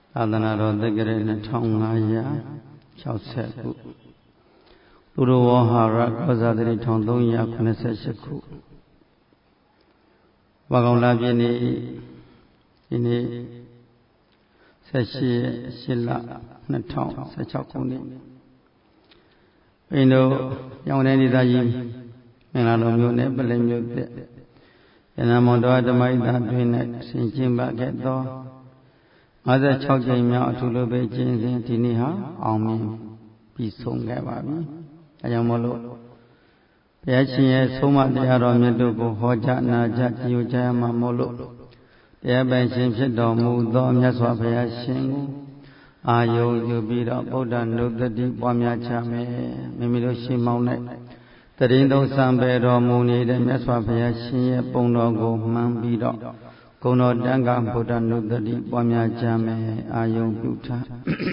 သာသနာတော်သက္ကရာ2560ခုသူတော်ဝဟာရကောဇာတိ1388ခုဝါကောင်လပြည့်နေ့ဒီနေ့18လ2016ခုနှစ်ဘိန်းတို့ရောင်တဲ့ဒေသကြီးမင်္ဂလာတော်မြို့နယ်ပလင်မြို့သက်ရဏမောင်တော်ဓမ္မဣဒတွင်၌ဆင်ကျင်းပခဲ့သော56ကြိမ်မြောက်အထူးလိုပဲကျင်းစဉ်ဒီနေ့ဟာအောင်မြင်ပြီးဆုံးခဲ့ပါပြီ။အဲကြောင့်မို့လို့ဘုရားရှင်ရဲ့ဆုံးမတရားတော်မြတ်တို့ကိုဟောကြားနာကြားကြည်ညိုကြရမှာမို့လို့တရားပိုင်ရှင်ဖြစ်တော်မူသောမြတ်စွာဘုရားရှင်ကိုအာယုံယူပြီးတော့ဗုဒ္ဓနုတ္တိပွားများချမယ်။မိမိတို့ရှင်းမောင်းတဲ့တရင်သုံးစံပေတော်မူနေတဲ့မြတ်စွာဘုရားရှင်ရဲ့ပုံတော်ကိုမှန်ပြီးတော့ဂုဏတော်တန်ခါဗုဒ္ဓနုတ္တိပွားများကြမယ်အာယုံပြုထား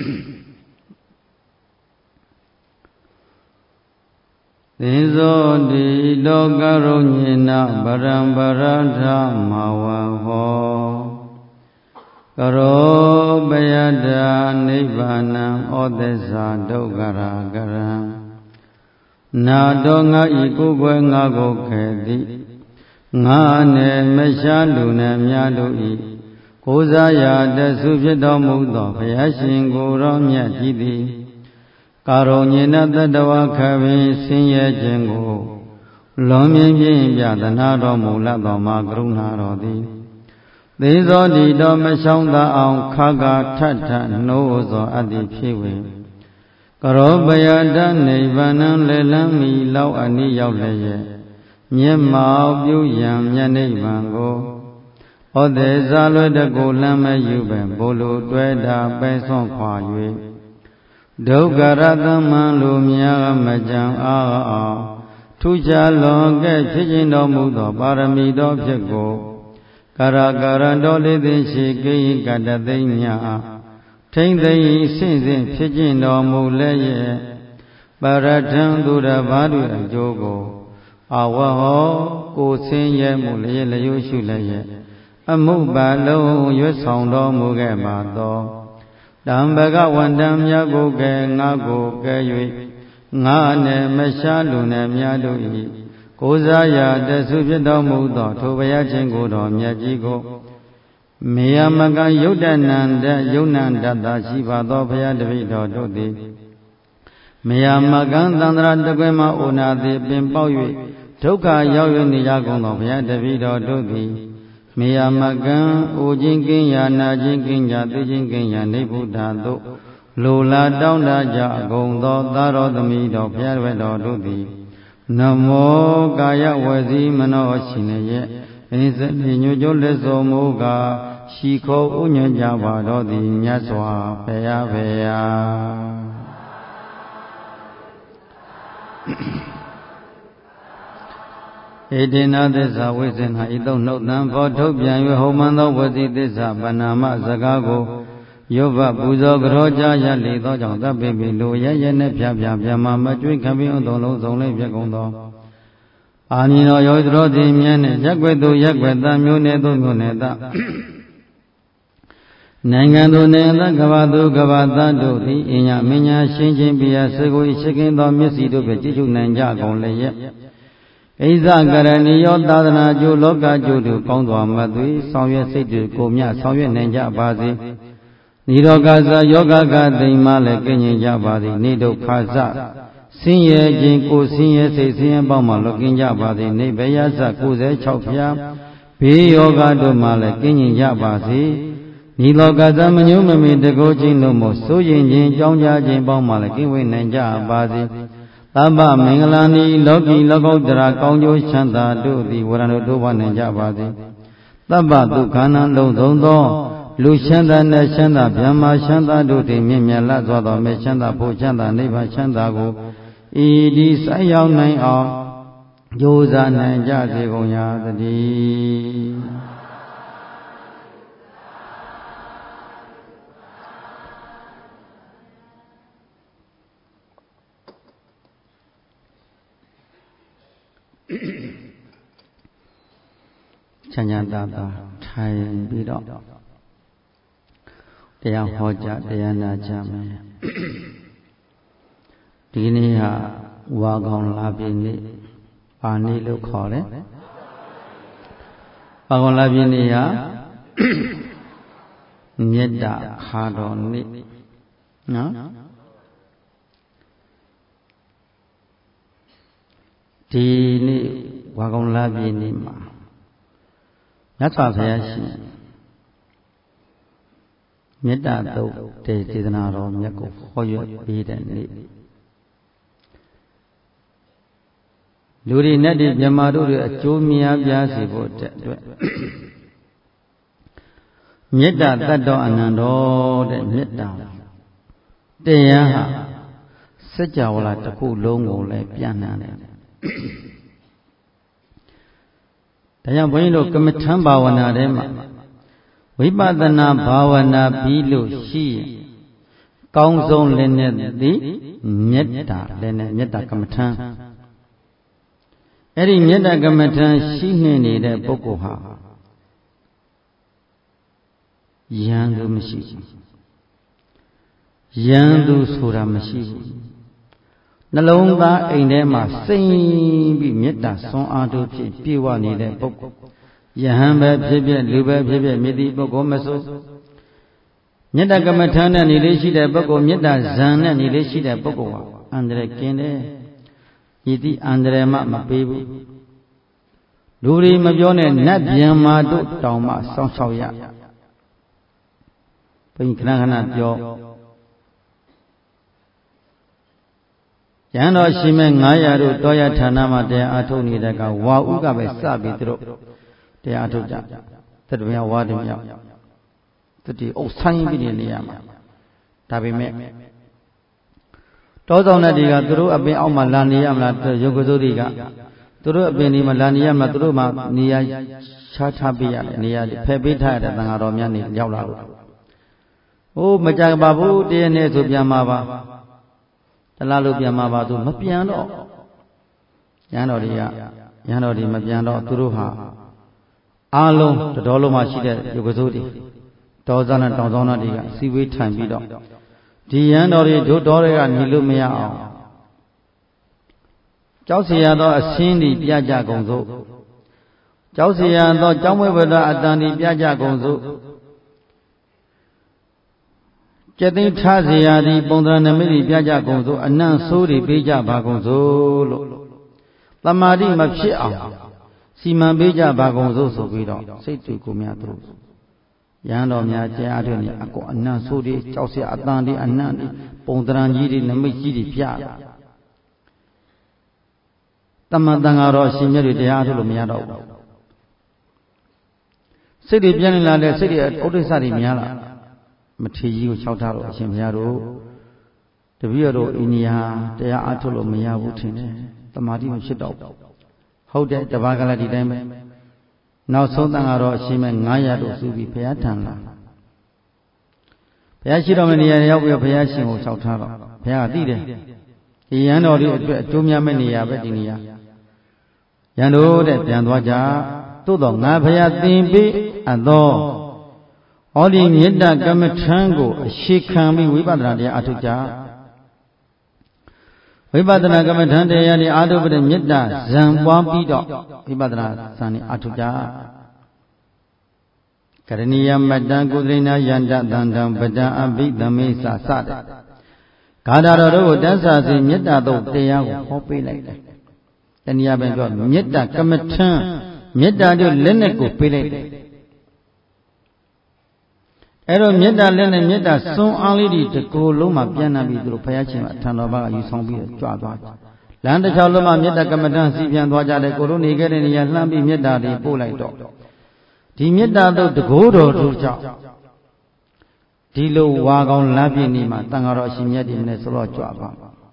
သေဇောတိလောကရုံညေနဗရံဗရထမဝဟောကရောပယတနိဗ္ဗာနံဩသစ္စာဒုက္ခရာကရံနာတော်ငါဤကိုယ်ွယ်ငါကိုခဲသည်ငါနဲ့မရှားလူနဲ့များတို့ဤကိုးစားရာတဆုဖြစ်တော်မူသောဘုရားရှင်ကိုယ်တော်မြတ်ကြီးသည်ကာရုဏီနတတဝခပင်ဆင်းရဲခြင်းကိုလွန်မြင်ပြင်းပြသနာတော်မူလသောမှာကရုဏာတော်သည်သေဇောတိတော်မရှောင်းသာအောင်ခါကာထထနှိုးသောအတ္တိဖြစ်ဝေကရောပယတနိဗ္ဗာန်လေလမ်းမီလောက်အနိရောက်လည်းရဲ့မျက်မှောက်ပြုရန်မြတ်နိဗ္ဗာန်ကိုဩသေဇာလွဲတကိုလမ်းမယူပင်ဘိုလ်လိုတွဲတာပဲဆွန့်ခွာ၍ဒုက္ခရသမံလူများမကြံအောင်ထူးခြားလွန်ကဲ့ဖြစ်ခြင်းတော်မူသောပါရမီတော်ဖြစ်ကိုကာရကာရတော်လေးသိရှိကိယကတသိမြထိမ့်သိဆင့်ဆင့်ဖြစ်ခြင်းတော်မူလည်းရဲ့ပရထံသူတပါးတို့အကျိုးကိုအဝဟောကိုဆင်းရဲမှုလျက်လျို့ရှုလည်းရဲ့အမှုပါလုံးရွတ်ဆောင်တော်မူခဲ့ပါသောတံဘဂဝန္တံမြတ်ကိုကဲငါကိုကဲ၍ငါနဲ့မရှားလူနဲ့များတို့၏ကိုးစားရာတဆုဖြစ်တော်မူသောထိုဘုရားရှင်ကိုယ်တော်မြတ်ကြီးကိုမေယမကယုတ်တနန္တယုံနန္တတာရှိပါသောဘုရားတပည့်တော်တို့သည်မေယမကံသန္တရာတကွဲ့မှအိုနာသည်ပင်ပေါက်၍ဒုက္ခရောက်၍နေကြကုန်သောဘုရားတပည့်တော်တို့သည်မေယမကံအိုခြင်းကင်းရာနာခြင်းကင်းရာသိခြင်းကင်းရာနေဗုဒ္ဓတို့လိုလားတောင်းတကြအကုန်သောသာတော်သမီးတော်ဘုရားတော်တို့သည်နမောကာယဝစီမနောရှိနေရဲ့အင်းစတိညွကျိုးလက်စောမူကားရှိခေါ်ဥညွှန်ကြပါတော်သည်မြတ်စွာဘုရားဖေယာဧတေနသစ္စာဝိဇ္ဇနာဤသို့နှုတ်သံဖောထုတ်ပြန်၍ဟောမှန်သောဝစီသစ္စာပဏာမစကားကိုယုဘပူဇော်ကြောကြရလေသောကြောင့်တပ်ပိပိလိုရရနဲ့ဖြာဖြာပြမမကျွိခံပြီးအုံလုံးစုံလေးပြကုန်သောအာမြင်တော်ယောသရောသည်မြန်းနဲ့ရက်ွက်သူရက်ွက်သားမျိုးနယ်သူမျိုးနယ်သားနိုင်ငံသူနိုင်ငံသားကဘာသူကဘာသားတို့သည်အညာမညာရှင်းချင်းပြရာစေကိုရှိခင်သောမျက်စိတို့ဖြင့်ကြည့်ရှုနိုင်ကြကုန်လည်းရဲ့ဣဇကရဏီယောသာသနာကျိုးလောကကျိုးတို့ကောင်းစွာမသွေဆောင်ရွက်စိတ်တွေကိုမြဆောင်ရွက်နိုင်ကြပါစေနိရောဂဇယောဂကသိမ်မှလည်းကင်းကျင်ကြပါစေနေဒုက္ခဇဆင်းရဲခြင်းကိုဆင်းရဲစိတ်ဆင်းရဲပေါင်းမှလွတ်ကင်းကြပါစေနိဗ္ဗယဇ96ဖြာဘေးယောဂတို့မှလည်းကင်းကျင်ကြပါစေနိလောကဇမညုမမေတကောခြင်းတို့မှစိုးရင်ခြင်းကြောင်းကြခြင်းပေါင်းမှလည်းကင်းဝေးနိုင်ကြပါစေသဗ္ဗမင်္ဂလာနိလောကီလောကုတ္တရာကောင်းကျိုးချမ်းသာတို့သည်ဝရဏတို့ဘဝနိုင်ကြပါစေသဗ္ဗဒုက္ခနာလုံးစုံသောလူချမ်းသာနဲ့ချမ်းသာဗျမ္မာချမ်းသာတို့သည်မြင့်မြတ်လာစွာသောမေချမ်းသာဖို့ချမ်းသာနိဗ္ဗာန်ချမ်းသာကိုဤဒီဆက်ရောက်နိုင်အောင်ကြိုးစားနိုင်ကြစေကုန်ရာတည်းချမ်းသာသာထိုင်ပြီးတော့တတရားဟောကြားတရားနာကြမယ်ဒီနေ့ဟာဝါကောင်လာပြီနေ့ပါနေလို့ခေါ်တယ်ဝါကောင်လာပြီနေ့ဟာမေတ္တာခါတော်နေ့နော်ဒီနေ့ဝါကောင်လာပြီနေ့မှာမြတ်စွာဘုရားရှင်မေတ္တာသုတ်ဒေသနာတော်မြတ်ကိုဟောရွက်ပေးတဲ့နေ့လူတွေနဲ့ဒီမြမတို့တွေအကျိုးများပြားစေဖို့အတွက်မေတ္တာတတ်တော်အနန္တောတဲ့မေတ္တာတရားဟာစัจ java လာတစ်ခုလုံးကိုလည်းပြန့်နှံ့တယ်ဒါကြောင့်ဘုန်းကြီးတို့ကမ္မထံဘာဝနာထဲမှာဝိပဿနာဘာဝနာပြီးလို့ရှိရင်ကောင်းဆုံးလည်းနဲ့သည်မေတ္တာလည်းနဲ့မေတ္တာကမ္မထံအဲ့ဒီမေတ္တာကမ္မထံရှိနေနေတဲ့ပုဂ္ဂိုလ်ဟာယံသူမရှိဘူးယံသူဆိုတာမရှိဘူးနှလုံးသားအိမ်ထဲမှာစိမ့်ပြီးမေတ္တာဆွမ်းအားတို့ဖြင့်ပြည့်ဝနေတဲ့ပုဂ္ဂိုလ်ယဟန်ပဲဖြစ်ဖြစ်လူပဲဖြစ်ဖြစ်မြစ်တိပုဂ္ဂိုလ်မဆိုမေတ္တာကမ္မထံနဲ့နေလေးရှိတဲ့ပုဂ္ဂိုလ်မေတ္တာဇံနဲ့နေလေးရှိတဲ့ပုဂ္ဂိုလ်ဟာအန္တရာယ်ကင်းတယ်ဤသည့်အန္တရာယ်မှမပေးဘူးလူတွေမပြောနဲ့နတ်ဗျံမာတို့တောင်မှစောင့်ရှောက်ရဘုန်းကြီးခဏခဏပြောရဟန်းတော်ရှင်မဲ့900တို့တောရဌာနမှာတရားအထုတ်နေတဲ့ကဝါဥကပဲစပြီးသူတို့တရားအထုတ်ကြသတ္တမြဝါဒမြောက်တတိအုပ်ဆိုင်ပြီးနေရမှာဒါပေမဲ့တောဆောင်တဲ့တွေကသူတို့အပင်အောက်မှာလာနေရမလားရုပ်ကစိုးတွေကသူတို့အပင်ဒီမှာလာနေရမှာသူတို့မှနေရာချထားပေးရတယ်နေရာဖယ်ပေးထားရတဲ့သံဃာတော်များနေရောက်လာလို့ဟိုးမကြပါဘူးတည်းနဲ့ဆိုပြန်มาပါတလားလို့ပြန်มาပါသူမပြန်တော့ရဟန်းတော်တွေမပြန်တော့သူတို့ဟာအားလုံးတတော်လုံးမှာရှိတဲ့ရုပ်ကစိုးတွေတောဇာနဲ့တောင်ဆောင်တွေကစီဝေးထိုင်ပြီးတော့ဒီရဟန်းတော်တွေတို့တော်တွေကနေလို့မရအောင်ကြောက်เสียရသောအစင်းဒီပြကြကုန်စို့ကြောက်เสียရသောကြောင်းမွေဝဒအတန်ဒီပြကြကုန်စို့ကျက်သိမ်းထားเสียရသည်ပုံသဏ္ဍာန်နမိတ်ပြကြကုန်စို့အနံ့ဆိုးတွေပေးကြပါကုန်စို့လို့တမာတိမဖြစ်အောင်စီမံပေးကြပါကုန်စို့ဆိုပြီးတော့စိတ်တွေကိုများသူရဟန်းတော်များတရားတွေနဲ့အကောအနံ့ဆိုးတွေကြောက်เสียအတန်တွေအနံ့တွေပုံသဏ္ဍာန်ကြီးတွေနမိတ်ကြီးတွေပြတာတမန်တန်ဃာတော်ရှင်မြတ်တွေတရားထုတ်လို့မရတော့ဘူးစိတ်တွေပြင်းနေလာတဲ့စိတ်တွေဥဒိစ္စတွေများလာမထေကြီးကိုလျှောက်ထားတော့အရှင်ဘုရားတို့တပည့်တော်အိန္ဒိယတရားအထုတ်လို့မရဘူးထင်တယ်တမာတိမဖြစ်တော့ဟုတ်တယ်တပါးကလည်းဒီတိုင်းပဲနောက်ဆုံးတန်ဃာတော်အရှင်မဲ့900တို့စုပြီးဘုရားထံလာဘုရားရှိတော်မနေရာရောက်ပြီးဘုရားရှင်ကိုလျှောက်ထားတော့ဘုရားကသိတယ်ဒီရန်တော်တွေအတွက်အကျိုးများမဲ့နေရာပဲဒီနေရာရန်တို့တဲ့ပြန်သွားကြသို့တော့ငါဘုရားသင်ပေးအပ်သောဟောဒီမေတ္တာကမ္မထံကိုအရှိခံပြီးဝိပဿနာတရားအထုတ်ကြဝိပဿနာကမ္မထံတရားဒီအာထုပ္ပတဲ့မေတ္တာဇံပွားပြီးတော့ဝိပဿနာဇံနဲ့အထုတ်ကြကရဏီယမတ္တံကုသရိနာယန္တသန္တံပဒံအဘိသမေသစတဲ့ဂါထာတော်တို့ကိုတန်းစာစီမေတ္တာတို့တရားကိုဟောပေးလိုက်တယ်တနည်းအားဖြင့်ပြောမေတ္တာကမ္မထံမေတ္တာတို့လက်နဲ့ကိုပေးလိုက်တယ်အဲ့တော့မေတ္တာလက်နဲ့မေတ္တာစွန်းအားလေးဒီတကူလုံးမှာပြန်လာပြီးသူတို့ဘုရားရှင်အထံတော်ဘာကယူဆောင်ပြီးကြွသွားတယ်လမ်းတစ်ချောင်းလုံးမှာမေတ္တာကမ္မထံစီပြန်သွားကြတယ်ကိုတို့နေခဲ့တဲ့နေရာလှမ်းပြီးမေတ္တာတွေပို့လိုက်တော့ဒီမေတ္တာတို့တကူတော်တို့ကြောင့်ဒီလိုဝါကောင်လမ်းပြည့်နေမှာတန်ဃာတော်အရှင်မြတ်ဒီမနေ့ဆိုတော့ကြွပါ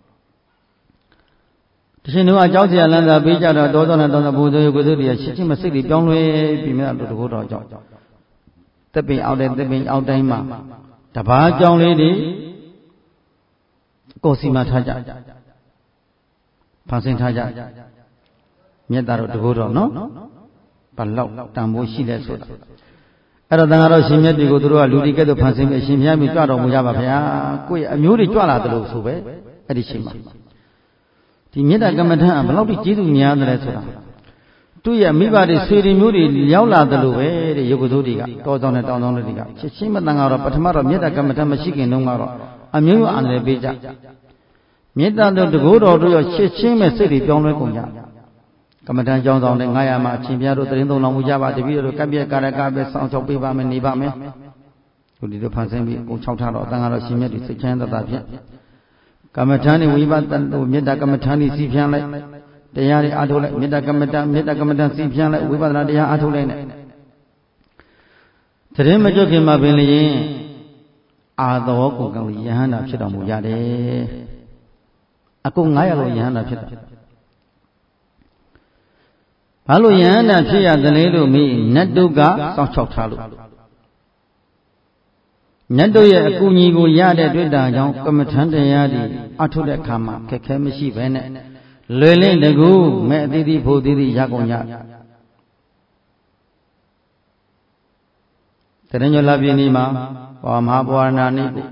တရှင်တို့အကြောင်းစရာလမ်းသာပေးကြတော့တောသောနဲ့တောသောဘုရားကိုယ်စုတွေရှင်းချင်းမစိတ်တွေပြောင်းလဲပြီးမြတ်တို့တကူတော်ကြောင့်တပင်အောက်တဲ့တပင်အောက်တိုင်းမှာတပားကြောင်းလေးတွေကိုစီမထားကြဖန်ဆင်းထားကြမြတ်တာတို့တကူတော်နော်ဘလောက်တန်ဖိုးရှိလဲဆိုတာအဲ့တော့တန်ဃာတော်ရှင်မြတ်တွေကိုသူတို့ကလူတွေကဲ့သို့ဖန်ဆင်းပြီးအရှင်ဘုရားမြတ်ကြွတော်မူကြပါဗျာကိုယ့်ရဲ့အမျိုးတွေကြွလာတယ်လို့ဆိုပဲအဲ့ဒီချိန်မှာဒီမေတ္တာကမ္မထံဘယ်လောက်ကြီးကျေးဇူးများတယ်လဲဆိုတာသူ့ရဲ့မိဘတွေဆွေတွေမျိုးတွေရောက်လာတယ်လို့ပဲတဲ့ရုပ်ကစိုးတွေကတောဆောင်နဲ့တောင်ဆောင်တွေကချက်ချင်းမတန်ဃာတော်ပထမတော့မေတ္တာကမ္မထံမရှိခင်တုန်းကတော့အမျိုးမျိုးအန္တရာယ်ပေးကြမေတ္တာတို့တကိုးတော်တို့ရောချက်ချင်းပဲစိတ်တွေပြောင်းလဲကုန်ကြကမ္မထံကျောင်းဆောင်တဲ့900မှာအရှင်ဘုရားတို့သတင်းသုံးတော်မူကြပါတပည့်တို့ကပ်ပြက်ကာရကပဲစောင့်ချောက်ပေးပါမယ်နေပါမယ်သူဒီလိုဖန်ဆင်းပြီးကို6ထားတော့အတန်ကတော့ရှင်မြတ်ဒီစိတ်ချမ်းသာသာဖြင့်ကမ္မထံနေဝိပဿနာမေတ္တာကမ္မထံနေစီဖြန်းလိုက်တရားတွေအားထုတ်လိုက်မေတ္တာကမ္မထံစီဖြန်းလိုက်ဝိပဿနာတရားအားထုတ်လိုက်နဲ့သတင်းမကြွခင်မှာပင်လျင်အာသောကိုကောင်းယဟန္တာဖြစ်တော်မူရတယ်အကုန်900လို့ယဟန္တာဖြစ်တာဘာလို့ယဟန္တာဖြစ်ရတယ်လဲလို့မေးနတ်တုကစောင့်ချောက်ထားလို့နတ်တို့ရဲ့အကူအညီကိုရတဲ့တွေ့တာကြောင့်ကမ္မထံတရားတွေအထုတ်တဲ့အခါမှာခက်ခဲမရှိပဲနဲ့လွယ်လင့်တကူမဲ့အသီးသီးဖို့သီးသီးရကုန်ကြတရညောလာပြည်နီမှာမဟာပဝရဏနေ့ကို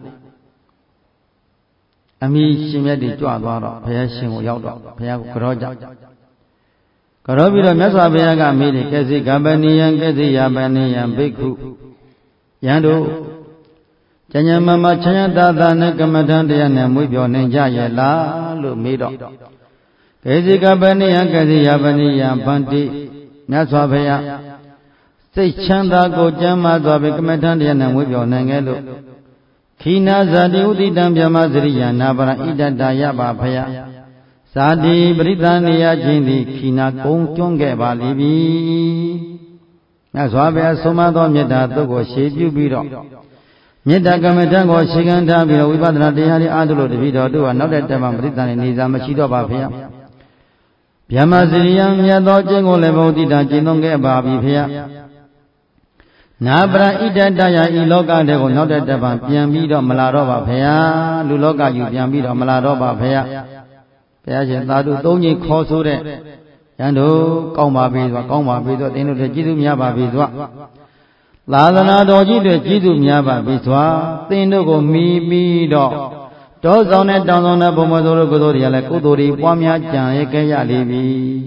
အမိရှင်မြတ်တွေကြွသွားတော့ဘုရားရှင်ကိုရောက်တော့ဘုရားကိုကြောကြကြောပြီးတော့မြတ်စွာဘုရားကမေးတယ်ကဲစိကပ္ပနိယံကဲစိယပနိယံဘိက္ခုယံတို့ကျញ្ញမမချမ်းသာသာနဲ့ကမ္မထံတရားနဲ့မွေးပြောနိုင်ကြရဲ့လားလို့မေးတော့ကေဇိကပနိယကေဇိယပနိယဗန္တိမြတ်စွာဘုရားစိတ်ချမ်းသာကိုကျမ်းမာစွာဖြင့်ကမ္မထံတရားနဲ့မွေးပြောနိုင်ခဲ့လို့ခိနာဇာတိဥတိတံဗျမစရိယနာပရဣတတယပါဘုရားဇာတိပရိသနေယခြင်းသည်ခိနာကုံကျွန်းခဲ့ပါလိမ့်ပြီမြတ်စွာဘုရားဆုံးမသောမေတ္တာသုတ်ကိုရှေးပြုပြီးတော့မေတ္တာကမ္မထံကိုရှေခံထားပြီးတော့ဝိပဿနာတရားတွေအားထုတ်လို့တပည့်တော်တို့ကနောက်တဲ့တမန်ပရိသတ်နဲ့နေစာမရှိတော့ပါဖေယဗျမစရိယံမြတ်သောကျင့်ကိုလည်းဘုဒ္ဓတာကျင့်သုံးခဲ့ပါပြီဖေယနာပရဣတတယဤလောကတဲ့ကိုနောက်တဲ့တမန်ပြန်ပြီးတော့မလာတော့ပါဖေယလူလောကယူပြန်ပြီးတော့မလာတော့ပါဖေယဘုရားရှင်သာဓု၃ချိန်ခေါ်ဆိုတဲ့ယန္တို့ကောင်းပါပြီဆိုကောင်းပါပြီဆိုသင်တို့လည်းကျေးဇူးများပါပြီဆိုသာသနာတော်ကြီးတွေကျေးဇူးများပါပြီစွာသင်တို့ကိုမီးပြီးတော့တောဆောင်နဲ့တောင်ဆောင်တဲ့ဘုံမစိုးတို့ကုသိုလ်တွေကလည်းကုသိုလ်တွေပွားများကြံရခဲ့ရလေပြီ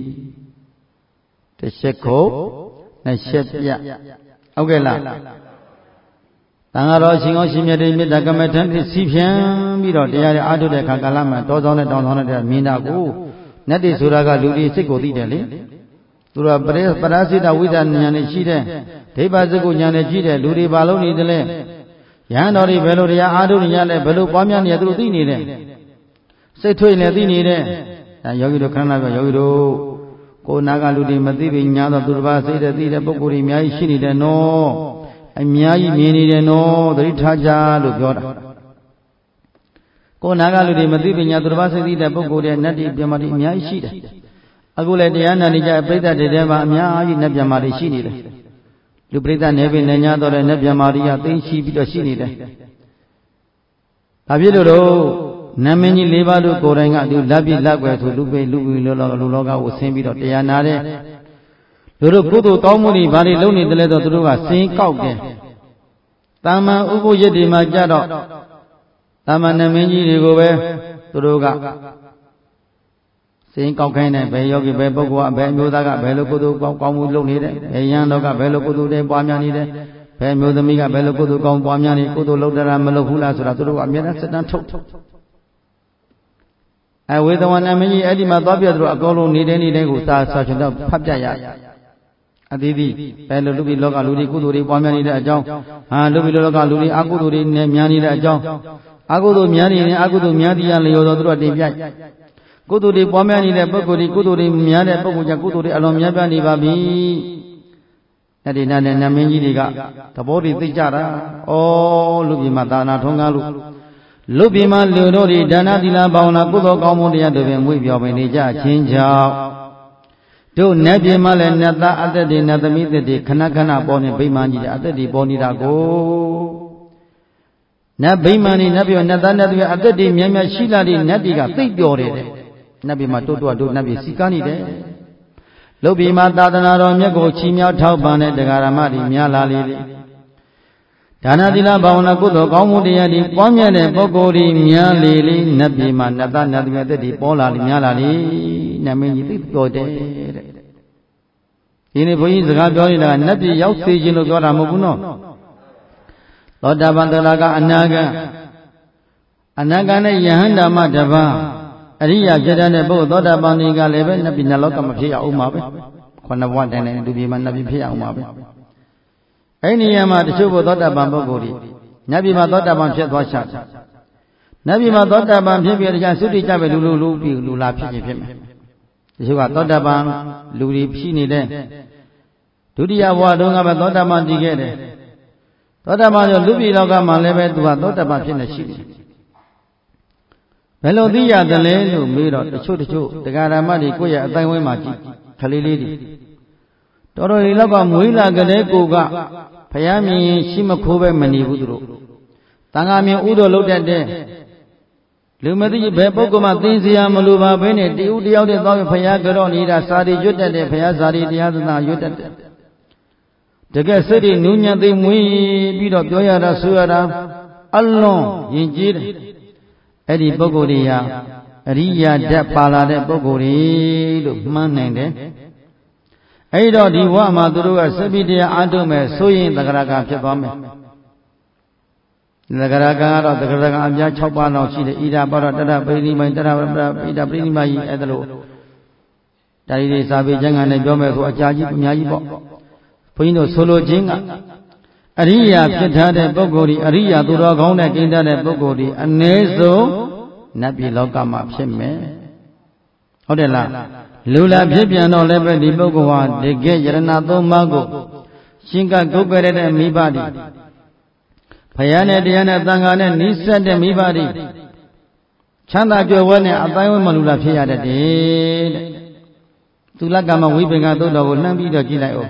တစ်ချက်ခုနှစ်ချက်ပြဟုတ်ကဲ့လားတန်ဃာတော်ရှင်ကောရှင်မြတ်တွေမေတ္တာကမ္မထံစီဖြံပြီးတော့တရားတွေအားထုတ်တဲ့အခါကာလမှာတောဆောင်နဲ့တောင်ဆောင်တဲ့မြင်တာကိုနတ်တွေဆိုတာကလူတွေစိတ်ကိုသိတယ်လေသူတို့ပရာစိတဝိဒ္ဓဉာဏ်နဲ့ရှိတဲ့ဒိဗ္ဗစကုဉာဏ်နဲ့ရှိတဲ့လူတွေဘာလို့နေတယ်လဲယဟန်တော်တွေဘယ်လိုတရားအားထုတ်နေကြလဲဘယ်လိုပွားများနေရသူတို့သိနေတယ်စိတ်ထွေးနေသိနေတယ်ဒါယောဂီတို့ခန္ဓာပြောယောဂီတို့ကိုယ်နာကလူတွေမသိပြီညာတော့သူတစ်ပါးစိတ်သိတဲ့ပုဂ္ဂိုလ်တွေအများကြီးရှိနေတယ်နော်အများကြီးမြင်နေတယ်နော်သတိထားကြလို့ပြောတာကိုယ်နာကလူတွေမသိပြီညာသူတစ်ပါးစိတ်သိတဲ့ပုဂ္ဂိုလ်တွေနတ်တွေပြမတွေအများကြီးရှိတယ်အခုလည်းတရားနာနေကြပြိဿတွေထဲမှာအများကြီးနတ်ပြမတွေရှိနေတယ်လူပြိဿနေပြီနေညာတော့တဲ့နတ်ပြမတွေကသိရှိပြီးတော့ရှိနေတယ်ဒါဖြစ်လို့တော့နမင်းကြီး၄ပါးတို့ကိုယ်တိုင်ကသူလက်ပြလက်ွယ်ဆိုလူလောကကိုဆင်းပြီးတော့တရားနာတဲ့သူတို့ကုသိုလ်ကောင်းမှုတွေဘာတွေလုပ်နေတယ်လဲတော့သူတို့ကစင်ကောက်တယ်တာမန်ဥပုယ္ယတိမှာကြတော့တာမန်နမင်းကြီးတွေကိုပဲသူတို့ကစင်ကောက်ခိုင်းတယ်ဘယ်ယောဂီဘယ်ပုဂ္ဂိုလ်ကဘယ်မျိုးသားကဘယ်လိုကုသိုလ်ကောင်းမှုလုပ်နေတယ်ဘယ်ယံတော်ကဘယ်လိုကုသိုလ်တွေပွားများနေတယ်ဘယ်မျိုးသမီးကဘယ်လိုကုသိုလ်ကောင်းပွားများနေကုသိုလ်လုပ်တာမလုပ်ဘူးလားဆိုတာသူတို့ကအမြဲတမ်းစတန်းထုတ်ဝေသဝနမင်းကြီးအဲ့ဒီမှာသွားပြသူတို့အကုန်လုံးနေတဲ့ကိုစာချွန်တော့ဖတ်ပြရအသီးသီးဘယ်လိုလူပြည်လောကလူတွေကုသိုလ်တွေပွားများနေတဲ့အကြောင်းလူပြည်လောကလူတွေအကုသိုလ်တွေနဲ့များနေတဲ့အကြောင်းအကုသိုလ်များနေရင်အကုသိုလ်များတရားလျော်တော်သူတို့တင်ပြကုသိုလ်တွေပွားများနေတဲ့ပုဂ္ဂိုလ်တွေကုသိုလ်တွေများတဲ့ပုဂ္ဂိုလ်ကြောင့်ကုသိုလ်တွေအလွန်များပြားနေပါပြီအဲ့ဒီနာနဲ့နမင်းကြီးတွေကသဘောတွေသိကြတာလူပြည်မှာသာနာထုံးကားလို့လူပြည်မှာလူတို့တွေဒါနသီလဘာဝနာကုသိုလ်ကောင်းမှုတရားတွေပဲမွေးပြောပင်နေကြခြင်းကြောင့်တို့နတ်ပြည်မှာလည်းနတ်သားအသက်တွေနတ်သမီးတွေခဏခဏပေါ်နေဗိမာန်ကြီးတဲ့အသက်တွေပေါ်နေတာကိုနတ်ဗိမာန်နေနတ်ပြည်နတ်သားနတ်သမီးအသက်တွေများများရှိလာတဲ့နတ်တွေကသိပျော်တယ်နတ်ပြည်မှာတိုးတို့နတ်ပြည်စီကားနေတယ်လုတ်ပြည်မှာသာသနာတော်မြတ်ကိုချီးမြှောက်ထောက်ပံ့တဲ့တရားဓမ္မတွေများလာလေဒါနသီလဘာဝနာကုသိုလ်ကောင်းမှုတရားတွေပွားများတဲ့ပုဂ္ဂိုလ်တွေများလေလေနတ်ပြည်မှာနတ်သားနတ်သမီးအသက်တွေပေါ်လာလေများလာလေနတ်မင်းကြီးသိတော်တယ်တဲ့ဒီနေ့ဘုန်းကြီးစကားပြောနေတာကနတ်ပြည်ရောက်စေခြင်းလို့ပြောတာမဟုတ်ဘူးနော်သောတာပန်သရကအနာဂတ်နဲ့ယဟန္တာမတပါးအရိယာဖြစ်တဲ့ပုဂ္ဂိုလ်သောတာပန်တွေကလည်းပဲနတ်ပြည်နတ်လောကမဖြစ်ရအောင်ပါပဲခုနဘဝတိုင်တိုင်းလူပြည်မှာနတ်ပြည်ဖြစ်ရအောင်ပါပဲအဲ့ဒီနေရာမှာတချို့ဘုသောတာပန်ပုဂ္ဂိုလ်တွေနတ်ပြည်မှာသောတာပန်ဖြစ်သွားချတယ်နတ်ပြည်မှာသောတာပန်ဖြစ်ပြီးတရားသုတိကြပဲလူလာဖြစ်ခြင်းဖြစ်မယ်တချို့ကသောတာပန်လူတွေဖြစ်နေတဲ့ဒုတိယဘဝတုန်းကပဲသောတာပန်တည်ခဲ့တယ်သောတာပန်ဆိုလူပြည်လောကမှာလည်းပဲသူကသောတာပန်ဖြစ်နေရှိတယ်ဘယ်လိုသိရတယ်လဲလို့မေးတော့တချို့တရားဓမ္မတွေကိုယ့်ရဲ့အတိုင်းဝိုင်းမှာကြည့်ခလေးလေးတွေတော်တော်လေးလောက်ကမွေးလာကြတဲ့ကိုကဘုရားမြင်ရင်ရှိမခိုးပဲမနေဘူးသူတို့တန်ခါမြင်ဥတော်လုပ်တတ်တဲ့လူမသိဘယ်ပုဂ္ဂိုလ်မှသင်စရာမလိုပါဘဲနဲ့တဦးတယောက်တည်းသွားပြီးဘုရားကြောနေတာစာရီရွတ်တတ်တဲ့ဘုရားစာရီတရားသနာရွတ်တတ်တဲ့တကယ်စိတ်တွေနူးညံ့သိမွေးပြီးတော့ပြောရတာဆိုရတာအလွန်ယဉ်ကျေးတယ်အဲ့ဒီပုဂ္ဂိုလ်တွေဟာအရိယာဓာတ်ပါလာတဲ့ပုဂ္ဂိုလ်တွေလို့မှန်းနိုင်တယ်အဲ့တော့ဒီဘဝမှာသူတို့ကစပိတရားအားထုတ်မယ်ဆိုရင်သဂရကဖြစ်သွားမယ်သဂရကကတော့သဂရကအပြား6ပါးလောက်ရှိတယ်ဣဒပါတော့တတပရိနိမိုင်းတတဣဒပရိနိမိုင်းအဲ့ဒါလို့ဒါရီတွေစာပေကျမ်းဂန်နဲ့ပြောမယ်ဆိုအကြာကြီးအများကြီးပေါ့ဘုန်းကြီးတို့ဆိုလိုခြင်းကအရိယာဖြစ်ထားတဲ့ပုဂ္ဂိုလ်ဒီအရိယာသူတော်ကောင်းတဲ့ကိန်းတဲ့ပုဂ္ဂိုလ်ဒီအ ਨੇ ဆုံးနတ်ပြည်လောကမှာဖြစ်မယ်ဟုတ်တယ်လားလူလာဖြစ်ပြန်တော့လည်းပဲဒီပုဂ္ဂိုလ်ဟာတကယ်ယရဏသုံးပါးကိုရှင်းကကုတ်ကြရတဲ့မိဘတွေဘုရားနဲ့တရားနဲ့သံဃာနဲ့နိစ္စတဲ့မိဘတွေချမ်းသာကြွယ်ဝနဲ့အတိုင်းဝမလူလာဖြစ်ရတဲ့တဲ့သုလကမဝိပင်္ဂသုတ်တော်ကိုလှမ်းပြီးတော့ကြည့်လိုက်အောင်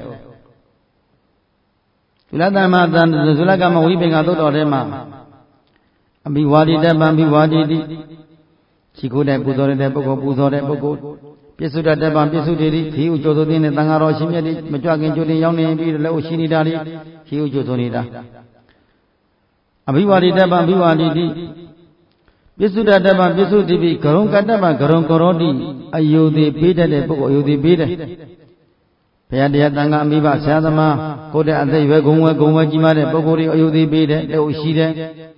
သုလကမဝိပင်္ဂသုတ်တော်ထဲမှာအဘိဝါဒီတပံဘိဝါဒီတိခြိခိုးတဲ့ပူဇော်တဲ့ပုဂ္ဂိုလ်ပူဇော်တဲ့ပုဂ္ဂိုလ်ပြစ္ဆုတတပံပြစ္ဆုတေတိခီဥကျိုးဆိုတဲ့သံဃာတော်ရှင်မြတ်တွေမကြွခင်ကြိုတင်ရောက်နေပြီးလည်းရှိနေတာတွေခီဥကျိုးဆိုနေတာအဘိဝါဒီတပံဘိဝါဒီတိပြစ္ဆုတတပံပြစ္ဆုတိပိဂရုံကတ္တပံဂရုံကရောတိအယုသေးပေးတတ်တဲ့ပုဂ္ဂိုလ်အယုသေးပေးတယ်ဘုရားတရားသံဃာအမိဘဆရာသမားကိုယ်တဲ့အသက်ရွယ်ဂုံဝဲကြီးမားတဲ့ပုဂ္ဂိုလ်တွေအယုသေးပေးတယ်လက်ရှိတယ်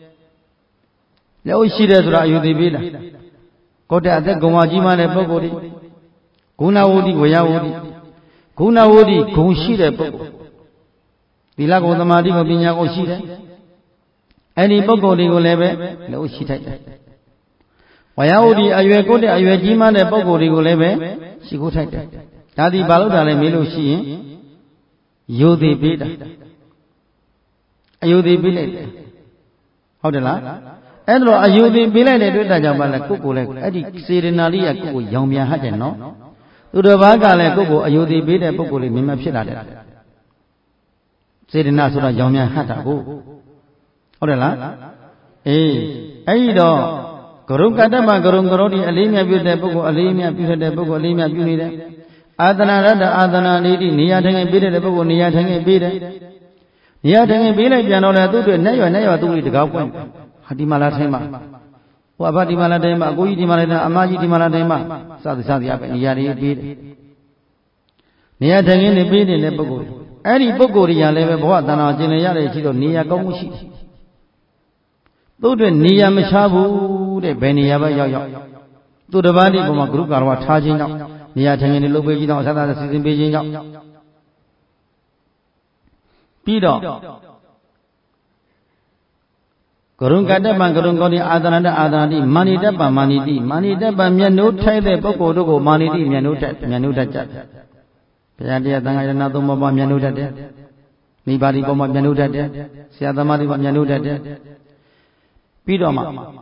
ဆိုတာအယုသေးပေးတာကိုယ်တဲ့အသက်ဂုံဝါကြီးမားတဲ့ပုဂ္ဂိုလ်တွေဂုဏဝုဒ္ဓဝေယဝုဒ္ဓဂုဏဝုဒ္ဓဂုံရှိတဲ့ပုဂ္ဂိုလ်သီလကိုသမာဓိကိုပညာကိုရှိတယ်အဲ့ဒီပုဂ္ဂိုလ်တွေကိုလည်းပဲလို့ရှိထိုက်တယ်ဝေယဝုဒ္ဓအရွယ်ကိုတဲ့အရွယ်ကြီးမားတဲ့ပုဂ္ဂိုလ်တွေကိုလည်းပဲရှိခိုးထိုက်တယ်ဒါဒီဘာလို့တာလဲမေးလို့ရှိရင်ယုသေးပေးတာအယုသေးပေးလိုက်တယ်ဟုတ်တယ်လားအဲ့ဒါအယုသေးပေးလိုက်တဲ့တွေ့တာကြောင့်ပါလဲကိုယ်လည်းအဲ့ဒီစေရနာလေးကကိုယ်ရောင်ပြန်ဟတ်တယ်နော်သူတော်ဘာကလည်းကိုယ်အယုသေးပေးတဲ့ပုဂ္ဂိုလ်လေးမြင်မှဖြစ်လာတယ်စေရနာဆိုတော့ရောင်ပြန်ဟတ်တာကိုဟုတ်တယ်လားအေးအဲ့ဒီတော့ဂရုကတ္တမဂရုံကရောတိအလေးမြတ်ပြုတဲ့ပုဂ္ဂိုလ်အလေးမြတ်ပြုတဲ့ပုဂ္ဂိုလ်အလေးမြတ်ပြုနေတဲ့အာသနာရတ္တအာသနာနေတိနေရာထိုင်ငယ်ပေးတဲ့ပုဂ္ဂိုလ်နေရာထိုင်ငယ်ပေးတယ်နေရာထိုင်ငယ်ပေးလိုက်ပြန်တော့လေသူ့အတွက်နဲ့ရွယ်သူ့လေးတကားပွင့်ဟာဒီမှာလာထိုင်မှာဟိုအဘဒီမှာလာထိုင်မှာအကိုကြီးဒီမှာလာထိုင်အမကြီးဒီမှာလာထိုင်မှာစသည်အပဲနေရာတွေပေးတယ်နေရာထိုင်ငယ်နေပေးတဲ့ပုဂ္ဂိုလ်အဲ့ဒီပုဂ္ဂိုလ်တွေကလည်းပဲဘဝတဏ္ဍာကျင်လည်ရတဲ့ရှိတော့နေရာကောင်းမှုရှိတယ်သူ့အတွက်နေရာမချဘူးတဲ့ဘယ်နေရာပဲရောက်သူတစ်ပါးဒီပုံမှာဂရုကာရဝထားခြင်းကြောင့်နေရာထိုင်ငယ်တွေလုပ်ပေးခြင်းကြောင့်အသသာစီစဉ်ပေးခြင်းကြောင့်ပြီးတော့ဂရုကတ္တပံဂရုံကောတိအာသနာတအာသနာတိမာနိတ္တပံမာနိတိမာနိတ္တပံမျက်နှိုးထိုက်တဲ့ပုဂ္ဂိုလ်တို့ကိုမာနိတိမျက်နှိုးတတ်ကြဘုရားတရားသံဃာယနာသုံးပါးမျက်နှိုးတတ်တယ်မိဘဒီပေါ်မှာမျက်နှိုးတတ်တယ်ဆရာသမားတွေမှာမျက်နှိုးတတ်တယ်ပြီးတော့မှ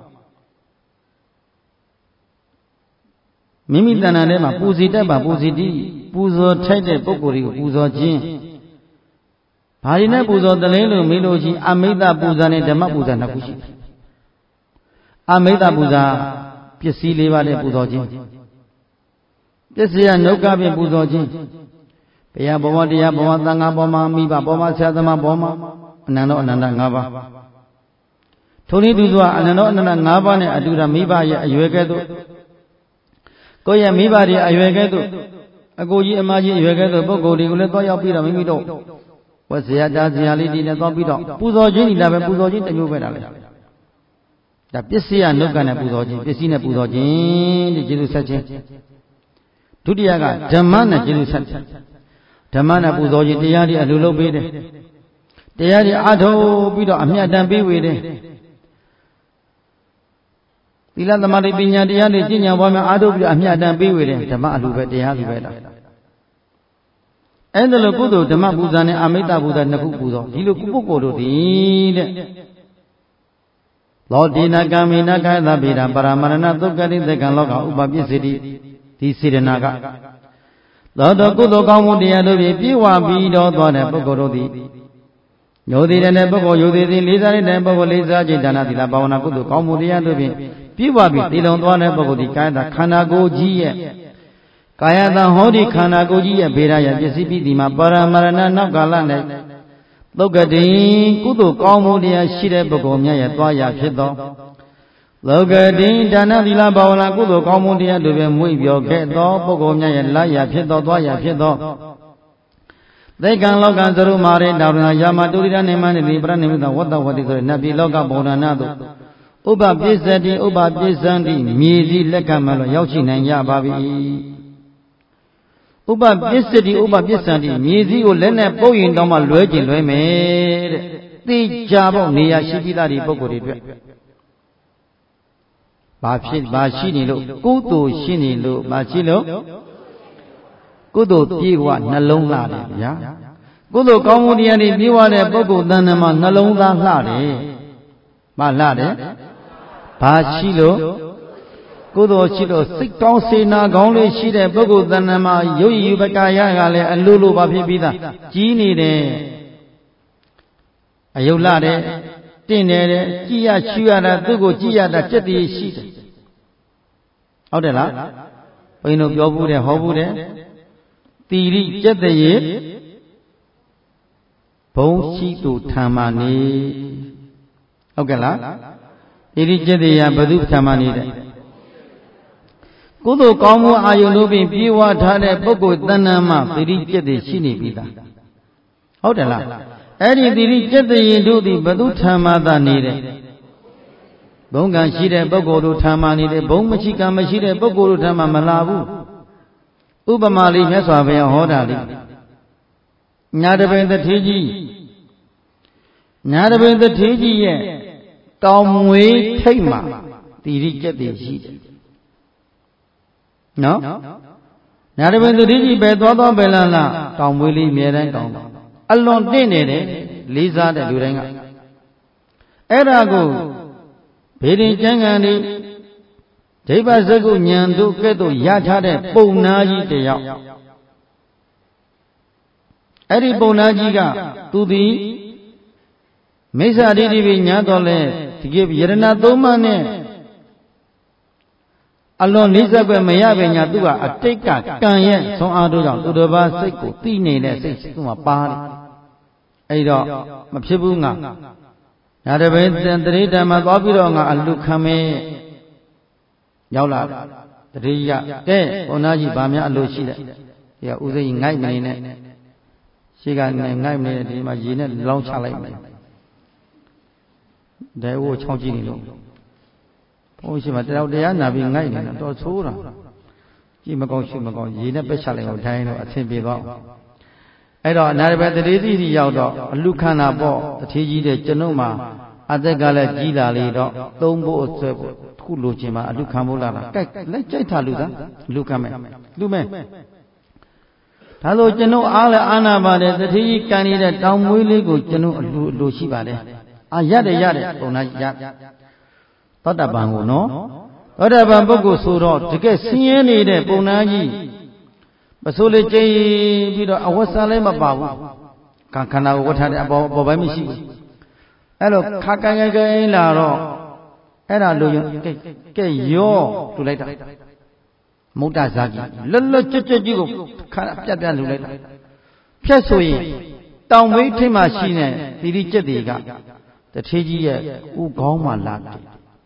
မိမိတဏ္ဍာထဲမှာပူစီတတ်ပါပူစီတိပူဇော်ထိုက်တဲ့ပုဂ္ဂိုလ်တွေကိုပူဇော်ခြင်းဘာတွေနဲ့ပူဇော်တလဲလို့မေးလို့ရှိရင်အမိတ္တပူဇာနဲ့ဓမ္မပူဇာနှစ်ခုရှိတယ်အမိတ္တပူဇာပစ္စည်း၄ပါးနဲ့ပူဇော်ခြင်းပစ္စည်းနုကဖြင့်ပူဇော်ခြင်းဘုရားဘဝတရားဘဝသံဃာဘဝမှာမိဘဘဝဆရာသမားဘဝမှာအနန္တောအနန္တ၅ပါးထိုနည်းတူစွာအနန္တောအနန္တ၅ပါးနဲ့အတူတူမိဘရဲ့အရွယ်ကဲ့သို့ကိုယ့်ရဲ့မိဘတွေအရွယ်ကဲ့သို့အကိုကြီးအမကြီးအရွယ်ကဲ့သို့ပုဂ္ဂိုလ်တွေကိုလည်းသွားရောက်ပြီးတော့မိမိတို့ဝတ်စရာတာစရာလေးတွေနဲ့သွားပြီးတော့ပူဇော်ခြင်းဒီလားပဲပူဇော်ခြင်းတစ်မျိုးပဲဒါလေဒါပစ္စည်းရနုက္ကနဲ့ပူဇော်ခြင်းပစ္စည်းနဲ့ပူဇော်ခြင်းဒီကျေးဇူးဆက်ခြင်းဒုတိယကဓမ္မနဲ့ကျေးဇူးဆက်ခြင်းဓမ္မနဲ့ပူဇော်ခြင်းတရားတွေအလိုလုပ်ပေးတယ်တရားတွေအားထုတ်ပြီးတော့အမြတ်တမ်းပေးဝေတယ်သီလသမာဓိပညာတရားတွေကျင့်ကြံပွားများအားထုတ်ပြီးတော့အမြတ်တမ်းပေးဝေတယ်ဓမ္မအလိုပဲတရားလိုပဲလားအဲ့ဒါလိုကုသိုလ်ဓမ္မပူဇာနဲ့အမိတ္တပူဇာနှစ်ခုပူဇော်ဒီလိုပုဂ္ဂိုလ်တို့ဒီတဲ့သောတိနာကာမိနာကာယသဗေဒပရမရဏသုက္ကတိသက္ကံလောကဥပပစ္စည်းဒီစေတနာကသောတောကုသိုလ်ကောင်းမှုတရားတို့ဖြင့်ပြည့်ဝပြီးတော့သွားတဲ့ပုဂ္ဂိုလ်တို့သည်ညိုသေးတဲ့ပုဂ္ဂိုလ်ယိုသေးသည်လေးစားတဲ့ပုဂ္ဂိုလ်လေးစားခြင်းဒါနသီလဘာဝနာကုသိုလ်ကောင်းမှုတရားတို့ဖြင့်ပြည့်ဝပြီးတည်လုံသွားတဲ့ပုဂ္ဂိုလ်သည်ကာယတခန္ဓာကိုယ်ကြီးရဲ့ကာယတဟောဒီခန္ဓာကိုယ်ကြီးရဲ့ဗေဒရပစ္စည်းပြီးဒီမှာပရမရဏနောက်ကာလ၌သုက္ကတိကုသိုလ်ကောင်းမှုတရားရှိတဲ့ပုဂ္ဂိုလ်များရဲ့သွားရဖြစ်သောလောကတိဒါနသီလဘာဝနာကုသိုလ်ကောင်းမှုတရားတို့ဖြင့်မွေ့ပြောခဲ့သောပုဂ္ဂိုလ်များရဲ့လာရဖြစ်သောသွားရဖြစ်သောသေကံလောကသရုမာရေတောရဏယာမတုရိဒနေမနိတိပရဏိမိတဝတ္တဝတိဆိုတဲ့နတ်ပြည်လောကဘောဓနာတို့ဥပပစ္စတိဥပပစ္စံတိမြေစည်းလက်ကမှလို့ရောက်ရှိနိုင်ကြပါပြီဥပပစ္စတိဥပပစ္စံတိမြေစည်းကိုလက်နဲ့ပုတ်ရင်တော့မှလွဲကျင်လွဲမယ်တဲ့သိကြဖို့နေရာရှိပြီးသားဒီပုဂ္ဂိုလ်တွေအတွက်ဘာရှိနေလို့ကုသိုလ်ရှိနေလို့ဘာရှိလို့ကုသိုလ်ပြေဝနှလုံးလှတယ်ဗျာကုသိုလ်ကောင်းမှုတရားတွေပြေဝတဲ့ပုဂ္ဂိုလ်တဏ္ဍာမှာနှလုံးသားလှတယ်မလှတယ်ဘာရှိလို့ကုသိုလ်ရှိလို့စိတ်ကောင်းစေနာကောင်းလေးရှိတဲ့ပုဂ္ဂိုလ်တဏ္ဍာမှာယုတ်ယူပကာယကလည်းအလိုလိုပါဖြစ်ပြီးသားကြီးနေတယ်အယုတ်လှတယ်တင့်တယ်ကြည်ရချူရတာသူ့ကိုကြည်ရတာစက်တည်းရှိတယ်ဟုတ်တယ်လားဘုန်းကြီးတို့ပြောဘူးတယ်ဟောဘူးတယ်တိရိစက်တည်းဘုံရှိသူထံမှနေဟုတ်ကဲ့လားတိရိစက်တည်းဘယ်သူထံမှနေတဲ့ကုသိုလ်ကောင်းမှုအာယုန်တို့ဖြင့်ပြေဝထားတဲ့ပုဂ္ဂိုလ်တဏ္ဍာမှာတိရိစက်တည်းရှိနေပြီသားဟုတ်တယ်လားအဲ့ဒီတိရိစက်တည်းတို့သည်ဘယ်သူထံမှသာနေတဲ့ဘုံကံရှိတဲ့ပုဂ္ဂိုလ်တို့ထံမှနေတယ်ဘုံမရှိကံမရှိတဲ့ပုဂ္ဂိုလ်တို့ထံမှမလာဘူးဥပမာလေးမြတ်စွာဘုရားဟောတာလေးညာတပင်တထေးကြီးရဲ့တောင်မွေးထိတ်မှာတိရိစက်တည်းရှိတယ်နော်ညာတပင်တထေးကြီးပဲသွားပဲလားတောင်မွေးလေးအမြဲတမ်းကောင်းတယ်အလွန်တင့်နေတယ်လေးစားတဲ့လူတိုင်းကအဲ့ဒါကိုဘေးရင်ကျမ်းဂန်တွေဒိဗ္ဗစကုဉာဏ်တို့ကဲ့သို့ရထားတဲ့ပုံနာကြီးတယောက်အဲ့ဒီပုံနာကြီးကသူသည်မိစ္ဆာဒိဋ္ဌိပဲညာတော်လဲဒီကေယရဏသုံးပါးနဲ့အလွန်နှိစက်ပဲမရပဲညာသူကအတိတ်ကကံရဲ့ဆွမ်းအားတို့ကြောင့်သူတစ်ပါးစိတ်ကိုသိနေတဲ့စိတ်သူ့မှာပါတယ်အဲ့တော့မဖြစ်ဘူးငါညာတပင်တတိဓမ္မသွားပြီးတော့ငါအလူခံမဲရောက်လာတတိယကဲဘုန်းသားကြီးဗာများအလိုရှိတယ်ဒီကဥစိငိုက်မနေနဲ့ရှိကနေငိုက်မနေတဲ့ဒီမှာရေနဲ့လောင်းချလိုက်မယ်ဒဲဝိုးချောင်းကြည့်နေလို့ဘုန်းကြီးမှာတရားနာပြီးငိုက်နေတာတော်ဆိုးတာကြည့်မကောင်းရှိမကောင်းရေနဲ့ပက်ချလိုက်အောင်ထိုင်းတော့အဆင်ပြေသွားအဲ့တော့အနာရဘတတိတိရောက်တော့အလူခန္ဓာပေါ့တထေးကြီးတဲ့ကျွန်ုပ်မှာအသက်ကလည်းကြီးလာလေတော့သုံးဖို့အဆွဲဖို့ခုလိုချင်မှာအလူခံဖို့လာတာကြိုက်လိုက်ကြိုက်တာလူသားလူခံမယ်လူမဲဒါဆိုကျွန်ုပ်အားလည်းအာနာပါတယ်တထေးကြီးကန်နေတဲ့တောင်မွေးလေးကိုကျွန်ုပ်အလူရှိပါတယ်အာရတယ်ပုံနာရသောတပန်ကိုနော်သောတပန်ပုဂ္ဂိုလ်ဆိုတော့တကယ်ဆင်းရဲနေတဲ့ပုံနာကြီးပစိုးလေးကျိပြီးတော့အဝတ်စားလည်းမပါဘူးခန္ဓာကိုဝတ်ထားတဲ့အပေါ်ပိုင်းမရှိဘူးအဲ့လိုခါကန်လာတော့အဲ့ဒါလိုကဲရောလူလိုက်တာမုဒ္ဒဇာကြီးလွတ်ကျွတ်ကြီးကိုခါပြတ်လူလိုက်တာဖြတ်ဆိုရင်တောင်ဝိတ်ထိမှရှိနေသီရိကျက်တွေကတထေးကြီးရဲ့ဥကောင်းမှလာတယ်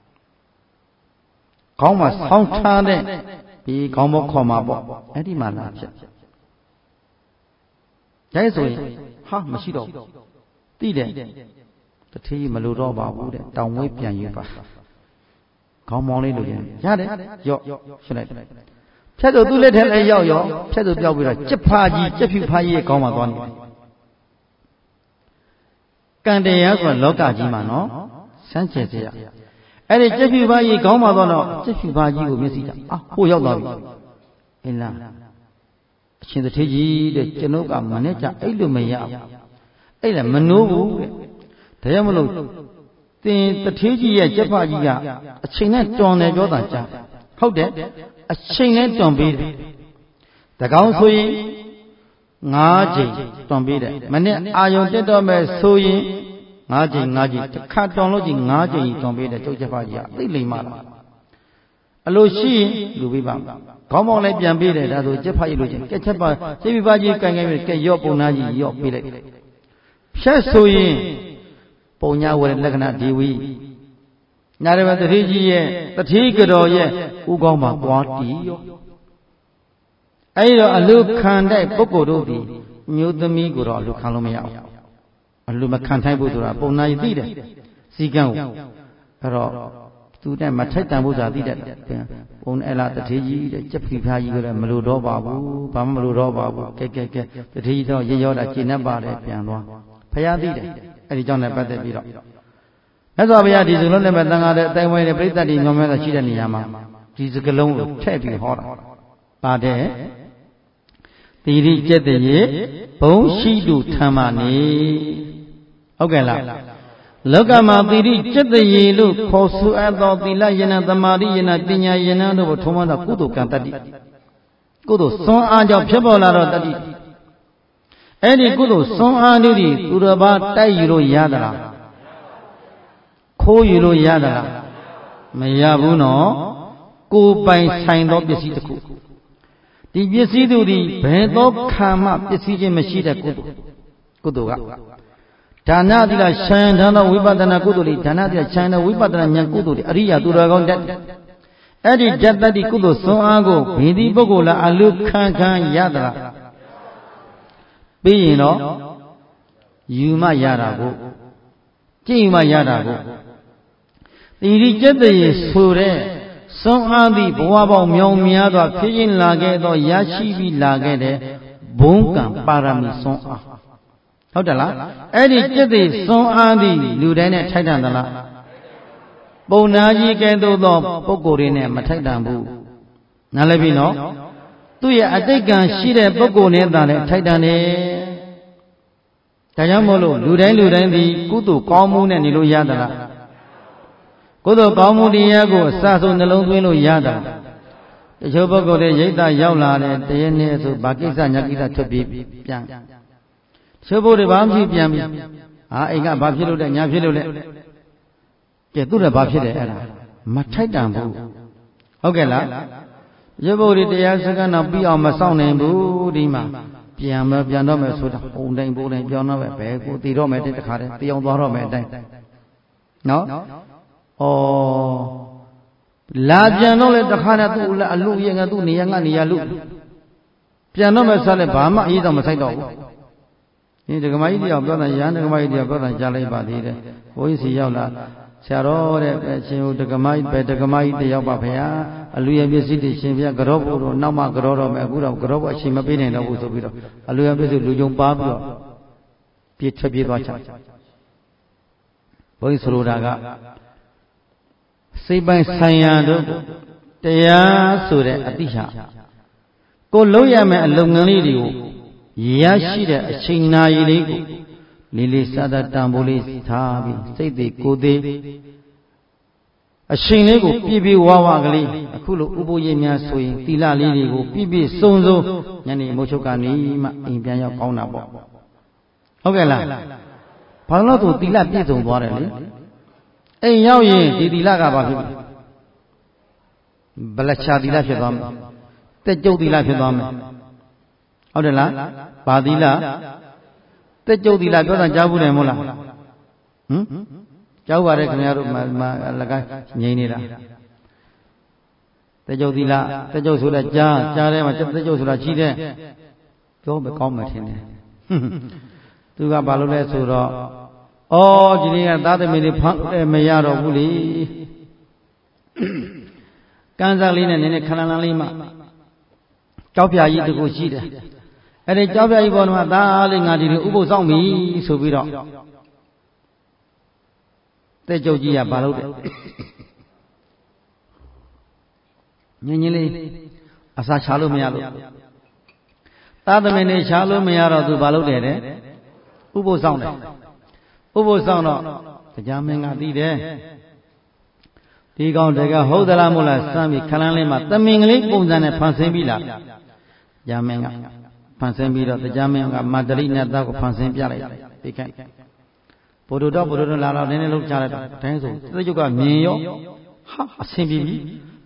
ခေါင်းမှာဆောင်းထားတဲ့ဒီခေါင်းဘောခေါ်မှာပေါ့အဲ့ဒီမှာလာဖြစ်ဒါဆိုရင်ဟာမရှိတော့သိတယ်တထေးကြီးမလိုတော့ပါဘူးတဲ့တောင်ဝိတ်ပြန်ယူပါခေါင်းမောင်းလေးလိုရင်ရတယ်ရော့ရှင်းလိုက်ဖြတ်သူသူ့လက်ထဲလည်းရောက်ရောဖြတ်သူပြောက်ပြီးတော့ကြက်ဖာကြီးကြက်ဖြူဖာကြီးရဲ့ခေါင်းမှာသွားနေတယ်ကံတရားဆိုလောကကြီးမှာနော်စမ်းချေစေရအဲ့ဒီကြက်ဖြူဖာကြီးခေါင်းမှာသွားတော့ကြက်ဖြူဖာကြီးကိုမျက်စိကဟိုရောက်သွားပြီအင်းလားအရှင်တထေးကြီးတဲ့ကျွန်ုပ်ကမနဲ့ကြအဲ့လိုမရဘူးအဲ့လည်းမနိုးဘူးတဲ့ဒါကြောင့်မလို့သင်တထေးကြီးရဲ့ကြက်ဖာကြီးကအချိန်နဲ့တွန်တယ်ပြောတာကြားဟုတ်တယ်အချိန်နဲ့တွန်ပေးတယ်တကောင်ဆိုရင်9ချိန်တွန်ပေးတယ်မနေ့အာယုံတက်တော့မဲ့ဆိုရင်9ချိန်တစ်ခါတွန်လို့ကြီး9ချိန်တွန်ပေးတယ်ကျုပ်ကြက်ဖာကြီးကအသိလိမ္မာလားအလိုရှိရင်လူပေးပါခေါင်းပေါင်းလည်းပြန်ပေးတယ်ဒါဆိုကြက်ဖာကြီးလို့ချင်းကက်ချက်ပါကြက်ဖာကြီးကန်ပြီးကဲရော့ပုံနာကြီးရော့ပေးလိုက်ဖြတ်ဆိုရင်ပုံညာဝရလက္ခဏာဒီဝိညာရမတတိကြီးရဲ့တတိကတော်ရဲ့ဥကောင်းမှာပွားတီးရောအဲ့တော့အလူခံတဲ့ပုဂ္ဂိုလ်တို့ဒီမျိုးသမီးကိုတော့အလူခံလို့မရဘူးအလူမခံထိုက်ဘူးဆိုတာပုံနာကြီးသိတယ်စီကံကိုအဲ့တော့သူနဲ့မထိုက်တန်ဘူးဆိုတာသိတယ်ပုံအဲ့လားတတိကြီးတဲ့ကြက်ဖီဖားကြီးကလည်းမလိုတော့ပါဘူးဘာမှမလိုတော့ပါဘူးကဲတတိကြီးတော့ရေရောတာကျင့်တတ်ပါတယ်ပြန်သွားဖယားသိတယ်အဲ့ဒီကြောင့်လည်းပတ်သက်ပြီးတော့မြတ်စွာဘုရားဒီစကလုံးနဲ့ပဲတန်ခါတဲ့အတိုင်းဝိုင်းနဲ့ပြိဿတိညောင်းများစွာရှိတဲ့နေရာမှာဒီစကလုံးကိုထည့်ပြီးဟောတာပါတယ်သီရိကျက်တရေဘုံရှိတုထမ်းမနေဟုတ်ကဲ့လားလောကမှာသီရိကျက်တရေလို့ခေါ်ဆိုအပ်သောသီလယနာသမာဓိယနာပညာယနာတို့ကိုထုံးမသောကုသိုလ်ကံတတ္တိကုသိုလ်စွမ်းအားကြောင့်ဖြစ်ပေါ်လာတော့တတ္တိအဲ့ဒီကုသိုလ်စွမ်းအားလေးတွေသူတော်ဘာတိုက်ယူလို့ရသလားခိုးယူလို့ရသလားမရဘူးနော်ကိုယ်ပိုင်ဆိုင်သောပစ္စည်းတစ်ခုဒီပစ္စည်းတို့သည်ဘယ်သောခံမှပစ္စည်းချင်းမရှိတဲ့ကုသိုလ်ကဒါနသီလရှံဒါနဝိပဿနာကုသိုလ်တွေဒါနသီလရှံဝိပဿနာဉာဏ်ကုသိုလ်တွေအရိယာသူတော်ကောင်းတတ်အဲ့ဒီတတ္တိကုသိုလ်စွမ်းအားကိုဘယ်ဒီပုဂ္ဂိုလ်လားအလုခံရသလားပြီးရင်တော့ယူမရတာကိုကြည့်မှရတာကိုသီရိကျက်တရေဆိုတဲ့စွမ်းအားသည့်ဘဝပေါင်းမြောင်များစွာဖြည့်ခြင်းလာခဲ့သောရရှိပြီးလာခဲ့တဲ့ဘုံကံပါရမီစွမ်းအားဟုတ်တယ်လားအဲ့ဒီကျက်တရေစွမ်းအားသည့်လူတိုင်းနဲ့ထိုက်တန်သလားပုံနာကြီးကဲ့သို့သောပုဂ္ဂိုလ်တွေနဲ့မထိုက်တန်ဘူးနားလည်ပြီနော်သူ့ရဲ့အတိတ်ကံရှိတဲ့ပုဂ္ဂိုလ်နဲ့သာလည်းထိုက်တန်တယ်ဒါကြောင့်မို့လို့လူတိုင်းဒီကုသိုလ်ကောင်းမှုနဲ့နေလို့ရသလားကုသိုလ်ကောင်းမှုတရားကိုအစဆုံးနှလုံးသွင်းလို့ရတာတချို့ပုဂ္ဂိုလ်တွေရိတ်တာရောက်လာတယ်တရနေ့ဆိုဘာကိစ္စညာကိစ္စထွက်ပြီးပြန်တချို့ဘုရားဘာမှဖြစ်ပြန်ပြီအိမ်ကဘာဖြစ်လို့လဲညာဖြစ်လို့လဲကဲသူ့လည်းဘာဖြစ်တယ်အဲ့ဒါမထိုက်တန်ဘူးဟုတ်ကဲ့လားရုပ်ဘုရားတရားစကားတော့ပြီးအောင်မဆောင်နိုင်ဘူးဒီမှာပြန်တော့မယ်ဆိုတာပုံတိုင်းပြောင်းတော့ပဲဘယ်ကိုတည်တော့မယ်တခါတည်းတရားသွားတော့မယ်အတိုင်းနော်လာပြန်တော့လေတခါနဲ့သူ့အလူရင်ကသူ့နေရာကနေရာလူပြန်တော့မယ်ဆိုလည်းဘာမှအရေးတော့မဆိုင်တော့ဘူးဒီဒကမကြီးတရားပြောတာရဟန်းဒကမကြီးတရားပြောတာကြားလိုက်ပါသေးတယ်ဘုန်းကြီးစီရောက်လာဆရာတော်တဲ့အရှင်ဒကမကြီးပဲဒကမကြီးတယောက်ပါဗျာအလူရပစ္စည်းတွေရှင်ဗျာကြောဖို့တော့နောက်မှကြောတော့မယ်အခုတော့ကြောဖို့အရှင်မပေးနိုင်တော့ဘူးဆိုပြီးတော့အလူရပစ္စည်းလူကြုံပါပြီးတော့ထွက်ပြေးသွားချဘုန်းကြီးဆိုလိုတာကစိတ်ပိုင်းဆိုင်ရာတို့တရားဆိုတဲ့အတိဟာကိုလုံးရမယ်အလုပ်ငန်းလေးတွေကိုရရှိတဲ့အချိန်နာရီလေးကိုလေးစသတန်ဖိုးလေးထားပြီးစိတ်သေးကိုယ်သေးအချိန်လေးကိုပြည့်ပြည့်ဝဝကလေးအခုလိုဥပုပ်ရည်များဆိုရင်သီလလေးတွေကိုပြည့်ပြည့်စုံစုံညနေမိုးချုပ်ကနေမှအိမ်ပြန်ရောက်ကောင်းတာပေါ့ဟုတ်ကဲ့လားဘာလို့ဆိုသီလပြည့်စုံသွားတယ်လေအိမ်ရောက်ရင်ဒီသီလကဘာဖြစ်လဲဗလချာသီလဖြစ်သွားမယ်တက်ကျုပ်သီလဖြစ်သွားမယ်ဟုတ်တယ်လားဘာသီလတက်ကြုတ်သီလပြောတာကြားဘူးတယ်မဟုတ်လားကြားပါတယ်ခင်ဗျားတို့လက်ကငြိမ်နေတာတက်ကြုတ်သီလတက်ကြုတ်ဆိုတာကြားထဲမှာတက်ကြုတ်ဆိုတာကြီးတဲ့ပြောမကောင်းမှထင်တယ်သူကဘာလို့လဲဆိုတော့ဩဒီနေ့ကသားသမီးတွေဖမ်းမရတော့ဘူးလေကန်းစားလေးနဲ့နည်းနည်းခဏလန်းလေးမှကြောက်ပြာကြီးတကူရှိတယ်အဲ့ဒီကြောက်ပြာကြီးပေါ်မှာသားလေးငါဒီလိုဥပုသ်ဆောင်ပြီဆိုပြီးတော့တဲ့ကြုတ်ကြီးကဘာလို့လဲညင်လေးအစာချလို့မရလို့သားသမီးတွေချလို့မရတော့သူဘာလို့လဲတဲ့ဥပုသ်ဆောင်တယ်ဥပုသ်ဆောင်တော့တရားမင်းကသိတယ်ဒီကောင်တကယ်ဟုတ်သလားမဟုတ်လားစမ်းပြီးခလန်းလေးမှာသမင်ကလေးပုံစံနဲ့ဖန်ဆင်းပြီးလာတရားမင်းကဖန်ဆင်းပြီးတော့တရားမင်းကမတ္တရိနဲ့သားကိုဖန်ဆင်းပြလိုက်ပြီးခိုင်းဘုဒ္ဓတော်လာတော့နည်းနည်းလုံးချလိုက်တော့တိုင်းဆိုသကျုပ်ကမြင်ရောဟာအဆင်ပြေပြီ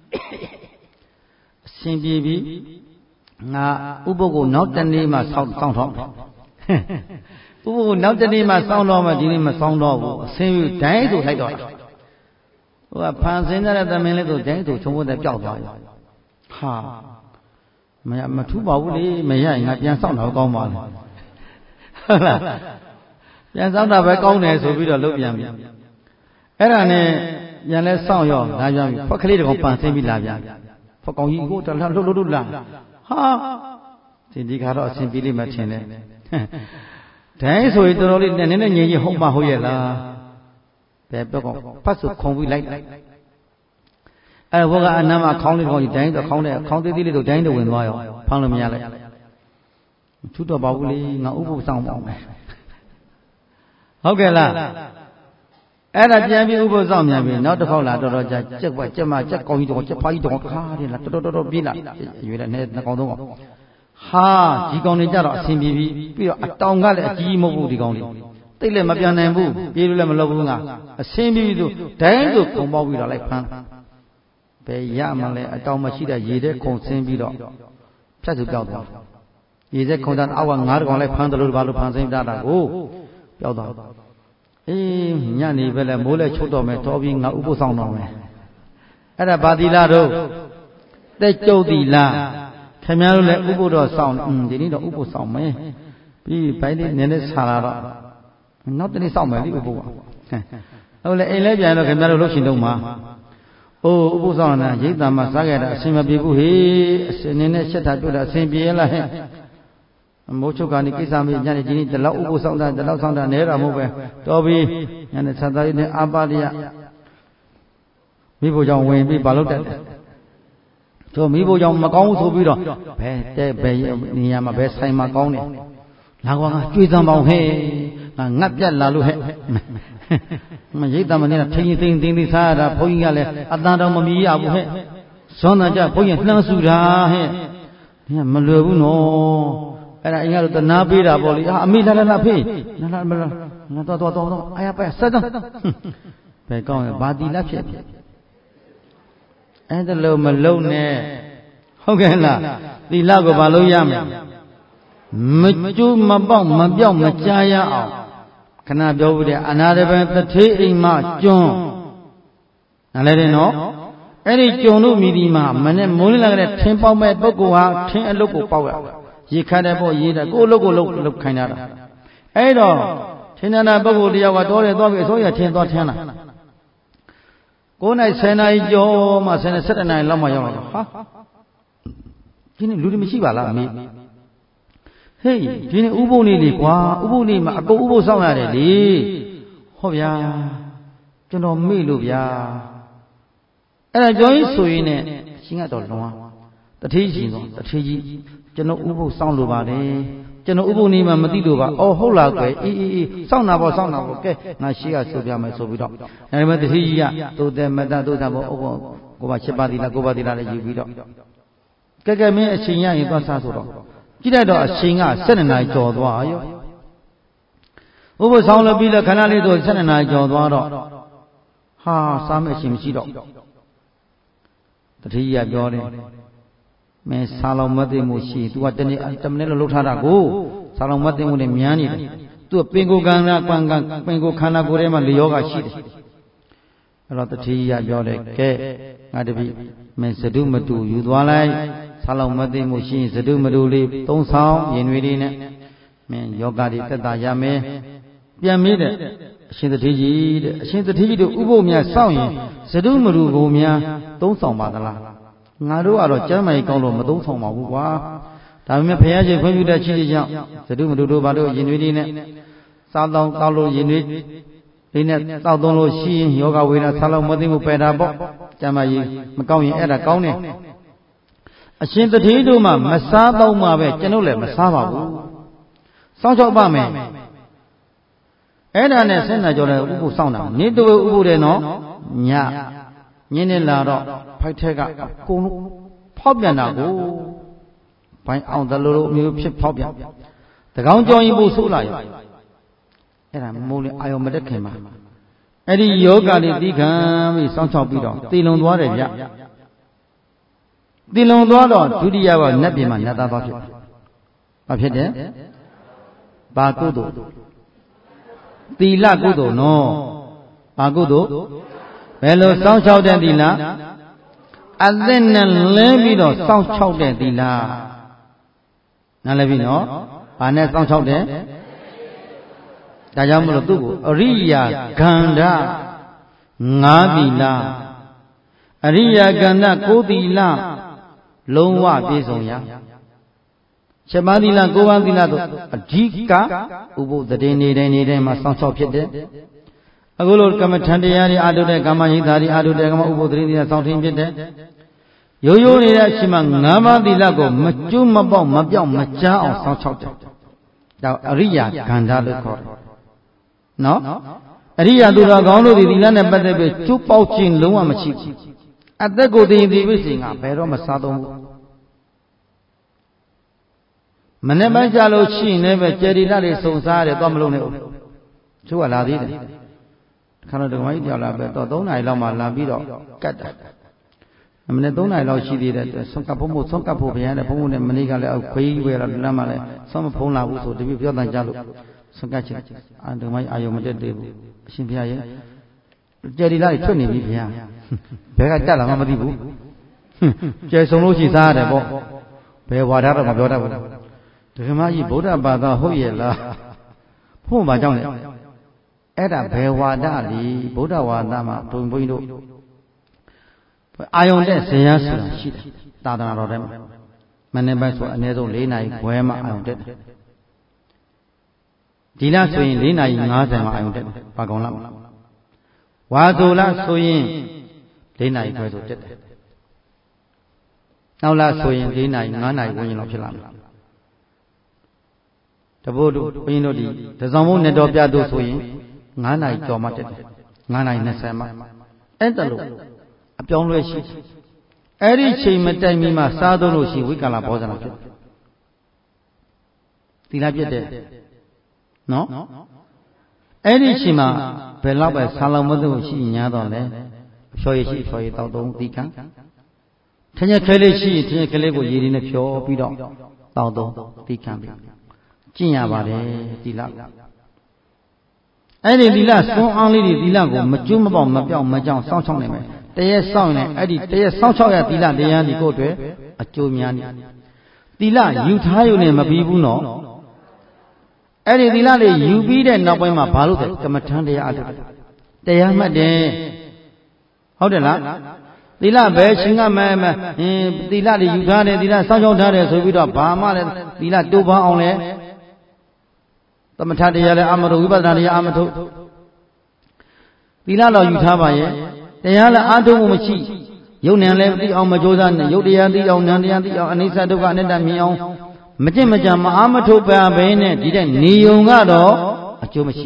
အဆင်ပြေပြီငါဥပုပ်ကိုနောက်တနေ့မှစောင့်ထောက်ဥပုပ်ကိုနောက်တနေ့မှစောင့်တော့မှဒီနေ့မစောင့်တော့ဘူးအဆင်ပြေတိုင်းဆိုလိုက်တော့ဟိုကဖန်ဆင်းတဲ့သမင်လေးဆိုတိုင်းဆိုချုံဖို့တဲ့ပျောက်သွားပြီဟာမထူးပါဘူးလေမရရင်ငါပြန်စောင့်တော့ကောင်းပါလားဟုတ်လားပြန်စောင့်တာပဲကောင်းတယ်ဆိုပြီးတော့လုပ်ပြန်ပြီအဲ့ဒါနဲ့ပြန်လဲစောင့်ရောလာပြန်ပြီဖွက်ကလေးတကောင်ပန်ဆင်းပြီးလာပြန်ဖွက်ကောင်ကြီးကိုတလှလှလာဟာဒီခါတော့အဆင်ပြေလိမ့်မယ်ထင်တယ်တိုင်းဆိုရင်တော်တော်လေးနည်းနည်းငြိမ်ကြီးဟုတ်မှဟုတ်ရဲ့လားဘယ်တော့ဖတ်ဆိုခုံပြီးလိုက်အဲ့ဘောကအနမ်းမှာခေါင်းလေးခေါင်းကြီးတိုင်းတော့ခေါင်းနဲ့ခေါင်းသေးသေးလေးတို့တိုင်းတော့ဝင်သွားရောဖမ်းလို့မရလိုက်ထူးတော့ပါဘူးလေငါဥပုသ်ဆောင်ပါမယ်ဟုတ်ကဲ့လားအဲ့ဒါပြန်ပြီးဥပုသ်ဆောင်ပြန်ပြီနောက်တစ်ခေါက်လာတော်ကြာကြက်ကွက်ကြက်မကြက်ကောင်းကြီးတော့ကြက်ဖားကြီးတော့ခါတယ်လားတော်ပြေးလာရွေးလိုက်နှစ်ကောင်သုံးကောင်ဟာဒီကောင်တွေကြတော့အဆင်ပြေပြီပြီးတော့အတောင်ကလည်းအကြီးမဟုတ်ဘူးဒီကောင်တွေတိတ်လည်းမပြန်နိုင်ဘူးပြေးလို့လည်းမလုပ်ဘူးငါအဆင်ပြေပြီဆိုဒိုင်းဆိုခုံပေါက်ပြီးတော့လိုက်ဖမ်းဘယ်ရမှလဲအတောင်မရှိတဲ့ရေတဲ့ခုံဆင်းပြီးတော့ဖြတ်သူပြောက်သွားရေတဲ့ခုံတန်းအောက်ကငါးကောင်လိုက်ဖမ်းတယ်လို့ဘာလို့ဖမ်းဆင်းတာကိုပြောက်သွားအေးညနေပဲလဲမိုးလဲချုပ်တော့မယ်တော်ပြီးငါဥပုသ်ဆောင်တော့မယ်အဲ့ဒါဘာသီလတော့တဲ့ကျုပ်သီလခင်ဗျားတို့လည်းဥပုသ်တော့ဆောင်ဒီနေ့တော့ဥပုသ်ဆောင်မယ်ပြီးဘိုင်းလေးနည်းနည်းဆာလာတော့နောက်တနေ့ဆောင်မယ်လေဥပုသ်ကဟုတ်လေအိမ်လဲပြန်တော့ခင်ဗျားတို့လှုပ်ရှင်တော့မှာအိုးဥပုသ်ဆောင်တာရိတ်တံမှာစားခဲ့တာအဆင်မပြေဘူးဟေးအစင်းနဲ့ရှက်တာတွေ့တာအဆင်ပြေလားဟဲ့မိုးချုပ်ကနေကိစ္စမေးညနေဒီနေ့ဒီလောက်ဥပုသ်ဆောင်တာဒီလောက်ဆောင်တာနဲတာမဟုတ်ပဲတော်ပြီညနေဆက်သားရင်းနဲ့အာပါလိယမိဖို့ကြောင့်ဝင်ပြီးဘာလို့တက်တယ်တို့မိဖို့ကြောင့်မကောင်းဘူးဆိုပြီးတော့ဘယ်နေရာမှာဘယ်ဆိုင်မှာကောင်းတယ်လာကွာငါကြွေးသံပေါင်းဟဲ့ငါပြတ်လာလို့ဟဲ့မရိတ်တမနေတာထိန်သိန်းစားရတာဘုန်းကြီးကလည်းအတန်တော်မမီရဘူးဟဲ့ဇွန်သာကြဘုန်းကြီးနှမ်းဆူတာဟဲ့ဒီကမလွယ်ဘူးနော်အဲ့ဒါအင်္ဂါတို့တနာပေးတာပေါ့လေအမေလာဖေးလာတော့အာရပဲဆက်တော့ဘယ်ကောင်းလဲဘာတီလက်ဖြစ်အဲ့ဒါလို့မလုံနဲ့ဟုတ်ကဲ့လားသီလကိုဘာလို့ရမလဲမကျိုးမပေါက်မပြောက်မကြားရအောင်ခဏပြောဘူးတဲ့အနာတပံတထေးအိမ်မကျွန်းနားလဲတယ်နော်အဲ့ဒီကျွန်းတို့မိဒီမှာမနဲ့မိုးလင်းလာတဲ့ထင်းပေါက်မဲ့ပုဂ္ဂိုလ်ဟာထင်းအလုတ်ကိုပေါက်ရရေခတ်တဲ့ပေါ့ရေးတယ်ကိုယ်အလုတ်ကိုလုတ်ခိုင်းတာအဲ့တော့ထင်းနာပုဂ္ဂိုလ်တယောက်ကတော်တယ်သွားပြီးအစိုးရထင်းသွားထင်းလာ9နိုင်10နာရီကျော်မှ10နဲ့17နာရီလောက်မှရောက်လာဟာဒီနေ့လူတွေမရှိပါလားအမေဟေးဒီနေ့ဥပုပ်နေလေကွာဥပုပ်နေမှာအကုန်ဥပုပ်ဆောင်ရတယ်လေဟောဗျာကျွန်တော်မေ့လို့ဗျာအဲ့ဒါကြောင့်ဆိုရင်ねရှင်ကတော့လွန်သွားတထေးရှင်တော့တထေးကြီးကျွန်တော်ဥပုပ်ဆောင်လို့ပါတယ်ကျွန်တော်ဥပုပ်နေမှာမသိလို့ပါအော်ဟုတ်လားကွယ်အေးစောင့်တာပေါ့ကဲငါရှိကဆိုပြမယ်ဆိုပြီးတော့ဒါပေမဲ့တထေးကြီးကသို့တယ်မတသို့တာပေါ့ကိုပါ7ပါးသီလ9ပါးသီလလည်းယူပြီးတော့ကဲမင်းအချိန်ရရင်သွားစားဆိုတော့ကြည့်လိုက်တော့အချိန်က12နာရီကျော်သွားရောဥပုသ်ဆောင်လို့ပြီးလဲခဏလေးဆို12နာရီကျော်သွားတော့ဟာစားမယ့်အချိန်မရှိတော့တတိယပြောတယ်မင်းစားလောက်မသိမှုရှိ तू ကတနေ့လောက်လှုပ်ထားတာကိုစားလောက်မသိမှုနဲ့မြန်းနေတယ် तू tu pinggu kana pinggu kana kore ma liyoga shi ro tati ya pyo le ke nga tabi men sadu matu yu twa lai sa law ma thi mu shi sadu matu le 3 ဆောင်yin nwe li ne men yoga di tet ta ya me pian me deအရှင်သတိကြီးတဲ့အရှင်သတိကြီးတို့ဥပုပ်များစောင့်ရင်စတုမရူကိုများသုံးဆောင်ပါသလားငါတို့ကတော့ကျမ်းမာရေးကောင်းလို့မသုံးဆောင်ပါဘူးကွာဒါပေမဲ့ဘုရားရှင်ခွင့်ပြုတဲ့ချီးတဲ့ကြောင့်စတုမရူတို့ဘာလို့ရင်တွေလေးနဲ့စားတောက်လို့ရင်တွေလေးနဲ့တောက်သုံးလို့ရှိရင်ယောဂဝေဒနာဆာလောက်မသိမှုပယ်တာပေါ့ကျမ်းမာရေးမကောင်းရင်အဲ့ဒါကောင်းတယ်အရှင်သတိတို့မှမစားတော့မှပဲကျွန်တော်လည်းမစားပါဘူးစောင့်ရှောက်ပါမယ်အဲ့ဒါနဲ့ဆက်နာကြောတဲ့ဥပုစောင့်တာနေတူဥပုတယ်နော်ညညနေလာတော့ဖိုက်ထက်ကအကုန်လုံးဖောက်ပြန်တာကိုဘိုင်းအောင်တလို့မျိုးဖြစ်ဖောက်ပြန်တကောင်းကြောင်ရင်ပို့ဆိုးလာရအဲ့ဒါမိုးလေအာယုံမတက်ခင်မှာအဲ့ဒီယောဂလေးသိခံပြီးစောင့်ချောက်ပြီးတော့တည်လုံသွားတယ်ဗျတည်လုံသွားတော့ဒုတိယကနတ်ပြည်မှာနတ်သားသွားဖြစ်ဘာဖြစ်တယ်ဘာကုသိုလ်သီလကုသိုလ်နော်ဘာကုသိုလ်ဘယ်လိုစောင့်ရှောက်တဲ့သီလအသက်နဲ့လဲပြီးတော့စောင့်ရှောက်တဲ့သီလနားလည်ပြီနော်ဘာနဲ့စောင့်ရှောက်တဲ့ဒါကြောင့်မလို့သူ့ကိုအရိယာကန္ဓ9သီလအရိယာကန္ဓ9သီလလုံးဝပြည့်စုံရ7ပါးသီလ9ပါးသီလတို့အဓိကဥပုသ္တေနေတိုင်းမှာစောင့်ရှောက်ဖြစ်တယ်အခုလိုကမ္မထံတရားတွေအာထုတဲ့ကာမဟိတာတွေအာထုတဲ့ကာမဥပုသ္တေတွေစောင့်ထင်းဖြစ်တယ်ရိုးရိုးနေတဲ့အချိန်မှာ9ပါးသီလကိုမကျွတ်မပေါက်မပြောက်မကြားအောင်စောင့်ရှောက်တယ်ဒါအရိယာကန္ဓလို့ခေါ်တယ်နော်အရိယာသူတော်ကောင်းတို့ဒီသီလနဲ့ပတ်သက်ပြီးကျွတ်ပေါက်ခြင်းလုံးဝမရှိဘူးအသက်ကိုသိရင်ဒီပြည့်စင်ကဘယ်တော့မှစားတော့ဘူးမနေ့ပိုင်းကြလို့ရှိရင်လည်းပဲကျေရီလာတွေစုံစားရတယ်တော့မလုံးနဲ့ဦးသူကလာသေးတယ်ခါတော့ဒကမကြီးကြောက်လာပဲတော့3နာရီလောက်မှလာပြီးတော့ကတ်တယ်မနေ့3နာရီလောက်ရှိသေးတယ်ဆုံးကပ်ဖို့ဆုံးကပ်ဖို့ဘုရားနဲ့ဘုံဘုံနဲ့မနေ့ကလည်းအောက်ခွေးဝဲတော့လမ်းမှာလည်းဆုံးမဖုံးလာဘူးဆိုတပည့်ပြောတန်ကြလို့ဆုံးကပ်ချင်အာဒကမကြီးအာယုံမတက်သေးဘူးအရှင်ဘုရားရဲ့ကျေရီလာတွေထွက်နေပြီဘုရားဘယ်ကတက်လာမှမသိဘူးကျဲဆုံးလို့ရှိစားရတယ်ပေါ့ဘယ်ဝါဒတော့မပြောတတ်ဘူးဒကမကြီးဗုဒ္ဓဘာသာဟုတ်ရဲ့လားဖို့ဘာကြောင့်လဲအဲ့ဒါဘယ်ဝါဒလီဗုဒ္ဓဝါဒမှာဘုံဘုန်းကြီးတို့အာယုံတဲ့ဇေယျဆိုတာရှိတယ်သာသနာတော်ထဲမှာမနေ့ပိုင်းဆိုအနည်းဆုံး4နာရီခွဲမှအာယုံတက်တယ်ဒီလားဆိုရင်4နာရီ50မှအာယုံတက်တယ်ဘာကောင်လားဝါဆိုလားဆိုရင်4နာရီခွဲဆိုတက်တယ်နောက်လားဆိုရင်4နာရီ5နာရီဝန်းကျင်လောက်ဖြစ်လာမယ်တဘို့တို့ဘုန်းကြီးတို့ဒီတစောင်းဘုံနဲ့တော်ပြတို့ဆိုရင်9နာရီကျော်မှတက်တယ်9နာရီ20မှအဲ့တလို့အပြောင်းလဲရှိအဲ့ဒီချိန်မတိုင်မီမှာစားသုံးလို့ရှိဝိကာလဘောဇနာဖြစ်သီလပြည့်တယ်နော်အဲ့ဒီချိန်မှာဘယ်လောက်ပဲဆာလောင်မသိလို့ရှိညာတော့လဲဖြောရရှိဖြောရတောက်သုံးသီကံထင်းရခဲလေးရှိထင်းရခဲလေးကိုရေရင်းနဲ့ဖြောပြီးတော့တောက်သုံးသီကံပြီးကျင့်ရပါတယ်သီလအဲ့ဒီသီလစွန်းအောင်လေးဒီသီလကိုမကျွတ်မပေါက်မပြောက်မကြောင်စောင့်ချောက်နိုင်မယ်တရက်စောင့်ရင်အဲ့ဒီတရက်စောင့်ချောက်ရသီလတရားဒီကိုအတွက်အကျိုးများနေသီလယူထားရုံနဲ့မပြီးဘူးနော်အဲ့ဒီသီလလေးယူပြီးတဲ့နောက်ပိုင်းမှာဘာလို့လဲကမ္မထံတရားအထုတရားမှတ်တယ်ဟုတ်တယ်လားသီလဘယ်ချင်းကမဲသီလလေးယူထားတယ်သီလစောင့်ချောက်ထားတယ်ဆိုပြီးတော့ဘာမှလည်းသီလတိုးပန်းအောင်လဲသမထတရားလည်းအာမထုဝိပဿနာတရားအာမထုသီလတော်ယူထားပါရဲ့တရားလည်းအာထုမှုမရှိယုတ်ဉာဏ်လည်းသိအောင်မကြိုးစားနဲ့ယုတ်တရားသိအောင်ဉာဏ်တရားသိအောင်အနိစ္စဒုက္ခအနတ္တမြင်အောင်မကြင့်မကြံမအာမထုပါဘဲနဲ့ဒီတဲ့နေုံကတော့အကျိုးမရှိ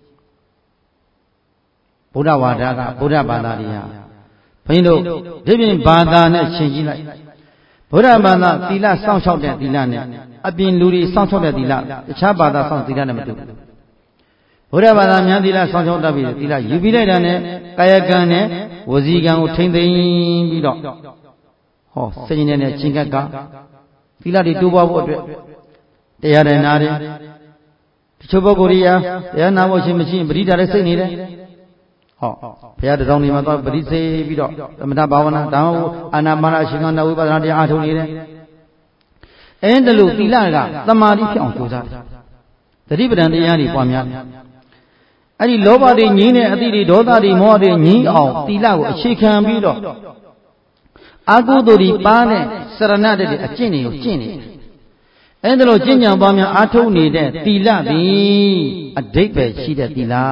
ဗုဒ္ဓဝါဒကဗုဒ္ဓဘာသာတရားဘုန်းကြီးတို့ဒီပြင်ဘာသာနဲ့ရှင်းကြည့်လိုက်ဗုဒ္ဓဘာသာသီလစောင့်ရှောက်တဲ့သီလနဲ့အပြင်လူတွေစောင့်ရှောက်တဲ့သီလတခြားဘာသာစောင့်သီလနဲ့မတူဘူးဗုဒ္ဓဘာသာများသီလစောင့်ရှောက်တတ်ပြီးသီလယူပြီးလိုက်တာနဲ့ကာယကံနဲ့ဝစီကံကိုထိမ့်သိမ်းပြီးတော့ဟောစိတ်နဲ့ချင်းကပ်ကသီလတွေတိုးပွားဖို့အတွက်တရားတယ်နာတယ်တပုဂ္ဂိုလ်တွေကတရားနာဖို့ရှိမရှိပရိဒါလည်းစိတ်နေတယ်ဟောဘုရားတောင်နေမှာတော့ပရိစေပြီးတော့သမထဘာဝနာဒါမှမဟုတ်အာနာပါနရှင်ကနဝိပဿနာတရားအားထုတ်နေတယ်အဲ့ဒါလို့သီလကသမာဓိဖြစ်အောင်ကြိုးစားတယ်သတိပဋ္ဌာန်တရားတွေပွားများတယ်အဲ့ဒီလောဘတွေငြင်းတဲ့အသည့်တွေဒေါသတွေမောဟတွေငြင်းအောင်သီလကိုအခြေခံပြီးတော့အာဟုတုတွေပါတဲ့စရဏတွေအကျင့်တွေကိုကျင့်နေတယ်အဲ့ဒါလို့ကျင့်ကြံပွားများအားထုတ်နေတဲ့သီလသည်အဓိပ္ပာယ်ရှိတဲ့သီလ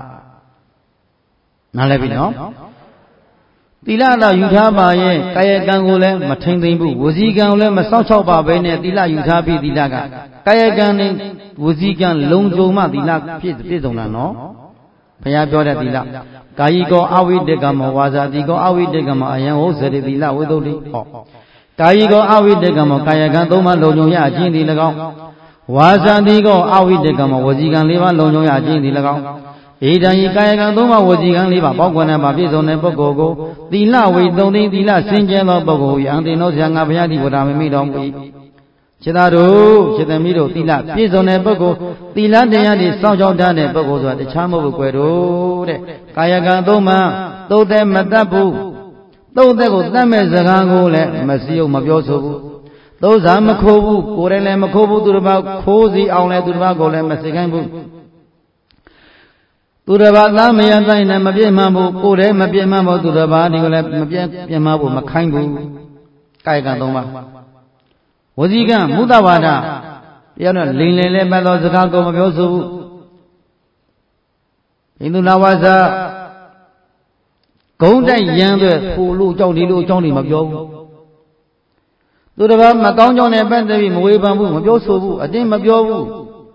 နားလည်ပြီနော်သီလတော့ယူထားပါရဲ့ကာယကံကိုလည်းမထိန်သိမ့်ဘူးဝစီကံကိုလည်းမစောင့်ချောက်ပါဘဲနဲ့သီလယူထားပြီးသီလကကာယကံနဲ့ဝစီကံလုံခြုံမှသီလပြည့်စုံတာနော်ဘုရားပြောတဲ့သီလကာယီကောအဝိတေကမောဝါစာတိကောအဝိတေကမောအယံဟောစရိသီလဝိသုဒ္ဓိဟောကာယီကောအဝိတေကမောကာယကံသုံးပါးလုံခြုံရခြင်းသည်၎င်းဝါစာတိကောအဝိတေကမောဝစီကံ၄ပါးလုံခြုံရခြင်းသည်၎င်းဧတံဤကာယကံသုံးပါးဝစီကံ၄ပါးပေါက်ကွယ်နေပါပြည့်စုံတဲ့ပုဂ္ဂိုလ်ကိုသီလဝိသုံးသိသီလစင်ကြဲသောပုဂ္ဂိုလ်၏အံတိနောဆရာငါဘုရားတိဝဒမမိတော်မူ၏ခြေသားတို့ခြေသမီးတို့သီလပြည့်စုံတဲ့ပုဂ္ဂိုလ်သီလတရားတွေစောင့်ရှောက်တတ်တဲ့ပုဂ္ဂိုလ်ဆိုတာတခြားမဟုတ်ဘူးကွယ်တို့တဲ့ကာယကံသုံးပါးသုတ်တဲ့မတတ်ဘူးသုတ်တဲ့ကိုတတ်မဲ့စကားကိုလည်းမစည်းုံမပြောဆိုဘူးသုံးစားမခိုးဘူးကိုယ်တိုင်လည်းမခိုးဘူးသူတစ်ပါးခိုးစီအောင်လည်းသူတစ်ပါးကိုလည်းမစိတ်ခိုင်းဘူးသူတစ်ပါးသားမရတိုင်းနဲ့မပြည့်မှန်ဘူးကိုယ်လည်းမပြည့်မှန်ဘူးသူတစ်ပါးဒီကိုလည်းမပြည့်မှန်ဘူးမခိုင်းဘူးကာယကံသုံးပါးဝစီကံမုဒ္ဒဝါဒတရားနဲ့လိန်လည်လဲမှတ်သောစကားကိုမပြောဆိုဘူးဟိန္ဒူနာဝါစာဂုံးတိုက်ရန်တဲ့ဖူလို့ကြောင့်ဒီလိုအကြောင်းတွေမပြောဘူးသူတစ်ပါးမကောင်းကြောင်းနဲ့ပတ်သက်ပြီးမဝေဖန်ဘူးမပြောဆိုဘူးအတင်းမပြောဘူး